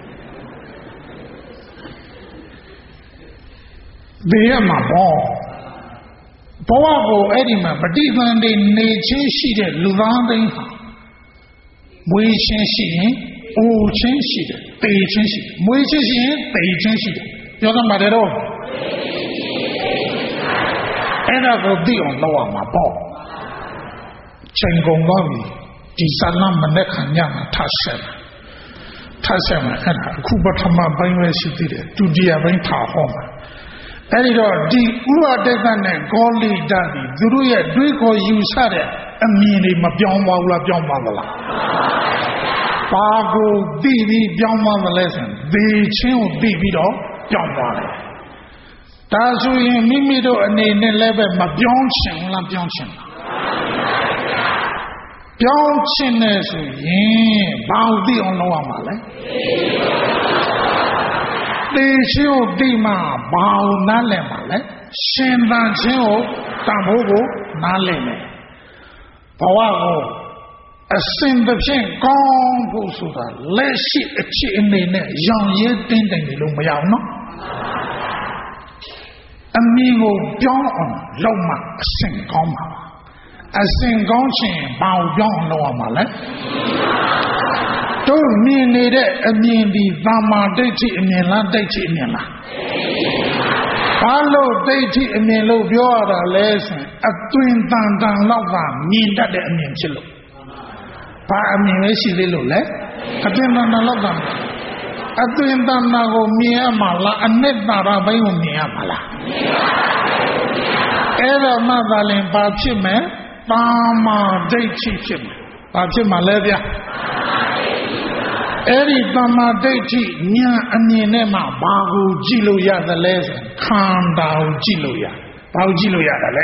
A: သိရမှာပေါ့ဘဝကိုအဲ့ဒီမှာပฏิပန်တွေနေချင်းရှိတဲ့လူသားသိန်းဟာမွေးချင်းရှိရင်အိုချင်းရှိတယ်တေချင်းရှိတယ်မွေးချင်းရှိရင်တေချင်းရှိတယ်ပြောသမှာတယ်တော့အဲ့ဒါကိုသိအောင်လုပ်ရမှာပေါ့ချိန်ကုန်သွားပြီဒီဇာလမနဲ့ခံရမှာထဆက်ထဆက်မှာအဲ့ဒါအခုပထမပိုင်းပဲရှိသေးတယ်ဒုတိယပိုင်းထားဟောမှာအဲ့ဒီတော့ဒီဥပဒေကနဲ့ဂေါလိတဒီသူတို့ရဲ့တွေးခေါ်ယူဆတဲ့အမြင်တွေမပြောင်းပါဘူးလားပြောင်းပါမလားဘာကိုသိပြီးပြောင်းသွားမလဲဆိုရင်သေချင်းကိုသိပြီးတော့ပြောင်းသွားတယ်ဒါဆိုရင်မိမိတို့အနေနဲ့လည်းပဲမပြောင်းချင်ဘူးလားပြောင်းချင်လားပြောင်းချင်တယ်ဆိုရင်ဘာကိုသိအောင်လုပ်ရမှာလဲသေချင်းကိုသိမှဘာကိုနားလည်မှာလဲရှင်သန်ခြင်းကိုတန်ဖိုးကိုနားလည်မယ်ဘဝကိုအစဉ်တစ်ဖြင့်ကောင်းဖို့ဆိုတာလက်ရှိအခြေအနေနဲ့ရောင်ရဲတင်းတိုင်လို့မရအောင်နော်အမီကိုပြောင်းအောင်လုပ်မှအစဉ်ကောင်းမှာပါအစဉ်ကောင်းခြင်းဘာကိုပြောင်းအောင်လုပ်ရမှာလဲတို့မြင်နေတဲ့အမြင်ဒီသမ္မာဒိဋ္ဌိအမြင်လားဒိဋ္ဌိအမြင်လားဘာလို့ဒိဋ္ဌိအမြင်လို့ပြောရတာလဲဆိုရင်အသွင်တန်တန်လောက်ကမြင်တတ်တဲ့အမြင်ဖြစ်လို့ဘာအမြင်လဲရှိသေးလို့လဲအသွင်တန်တန်လောက်ကအသွင်တန်တန်ကိုမြင်ရမှာလားအနှစ်သာရဘိုင်းကိုမြင်ရမှာလားအဲ့တော့မှသာလင်ဘာဖြစ်မယ်သမ္မာဒိဋ္ဌိဖြစ်မယ်ဘာဖြစ်မှာလဲဗျာအဲ့ဒီသမ္မာဒိဋ္ဌိဉာဏ်အမြင်နဲ့မှဘာကိုကြည့်လို့ရသလဲဆိုခန္ဓာကိုကြည့်လို့ရဘာကိုကြည့်လို့ရတာလဲ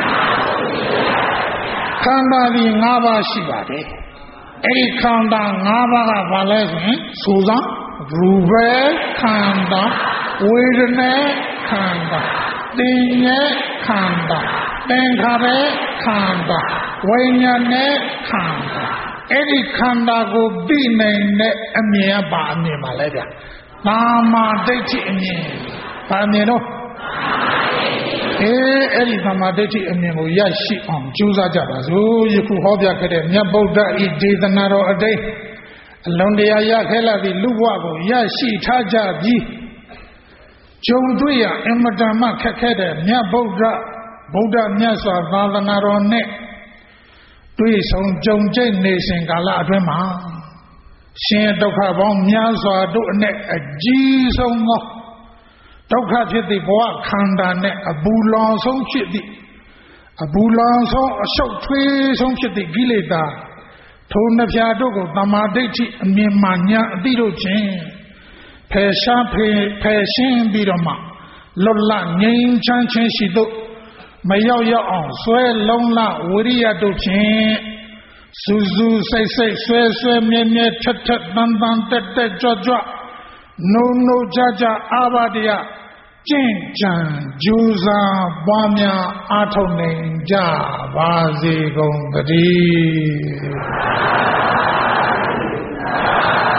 A: ခန္ဓာဒီ၅ပါးရှိပါတယ်အဲ့ဒီခန္ဓာ၅ပါးကဘာလဲဆိုရင်ဆိုစမ်းရူပခန္ဓာဝေဒနာခန္ဓာသင်္ညေခန္ဓာသင်္ခါရခန္ဓာဝိညာဉ်နဲ့ခန္ဓာအဲ့ဒီခန္ဓာကိုသိနိုင်တဲ့အမြင်ကဘာအမြင်ပါလဲဗျာသမ္မာဒိဋ္ဌိအမြင်ဘာအမြင်တော့အေးအဲ့ဒီသမ္မာဒိဋ္ဌိအမြင်ကိုရရှိအောင်ကြိုးစားကြပါစို့ယခုဟောပြခဲ့တဲ့မြတ်ဗုဒ္ဓဤဒေသနာတော်အတိတ်အလုံးတရားရခဲလာသည့်လူဘဝကိုရရှိထားကြပြီးဂျုံတွေ့ရအမတန်မှခက်ခဲတဲ့မြတ်ဗုဒ္ဓဗုဒ္ဓမြတ်စွာသာသနာတော်နဲ့တွေ့ဆုံကြုံကြိတ်နေစဉ်ကာလအတွင်းမှာရှင်ဒုက္ခပေါင်းများစွာတို့အနဲ့အကြီးဆုံးသောဒုက္ခဖြစ်သည့်ဘဝခန္ဓာနဲ့အဘူလောင်ဆုံးဖြစ်သည့်အဘူလောင်ဆုံးအရှုပ်ထွေးဆုံးဖြစ်သည့်ကိလေသာထိုနှပြတို့ကိုသမာဓိဋ္ဌိအမြင်မှညာအတိတို့ချင်းဖယ်ရှားဖယ်ဖယ်ရှင်းပြီးတော့မှလွတ်လပ်ငြိမ်းချမ်းခြင်းရှိသို့မရောက်ရောက်အောင်ဆွဲလုံးလဝိရိယတို့ဖြင့်စူးစူးစိတ်စိတ်ဆွဲဆွဲမြဲမြဲထက်ထက်တန်တန်တက်တက်ကြွကြွနုံနုံကြကြအာဘတရားကျင့်ကြံကြိုးစားပွားများအားထုတ်နိုင်ကြပါစေကုန်သတည်း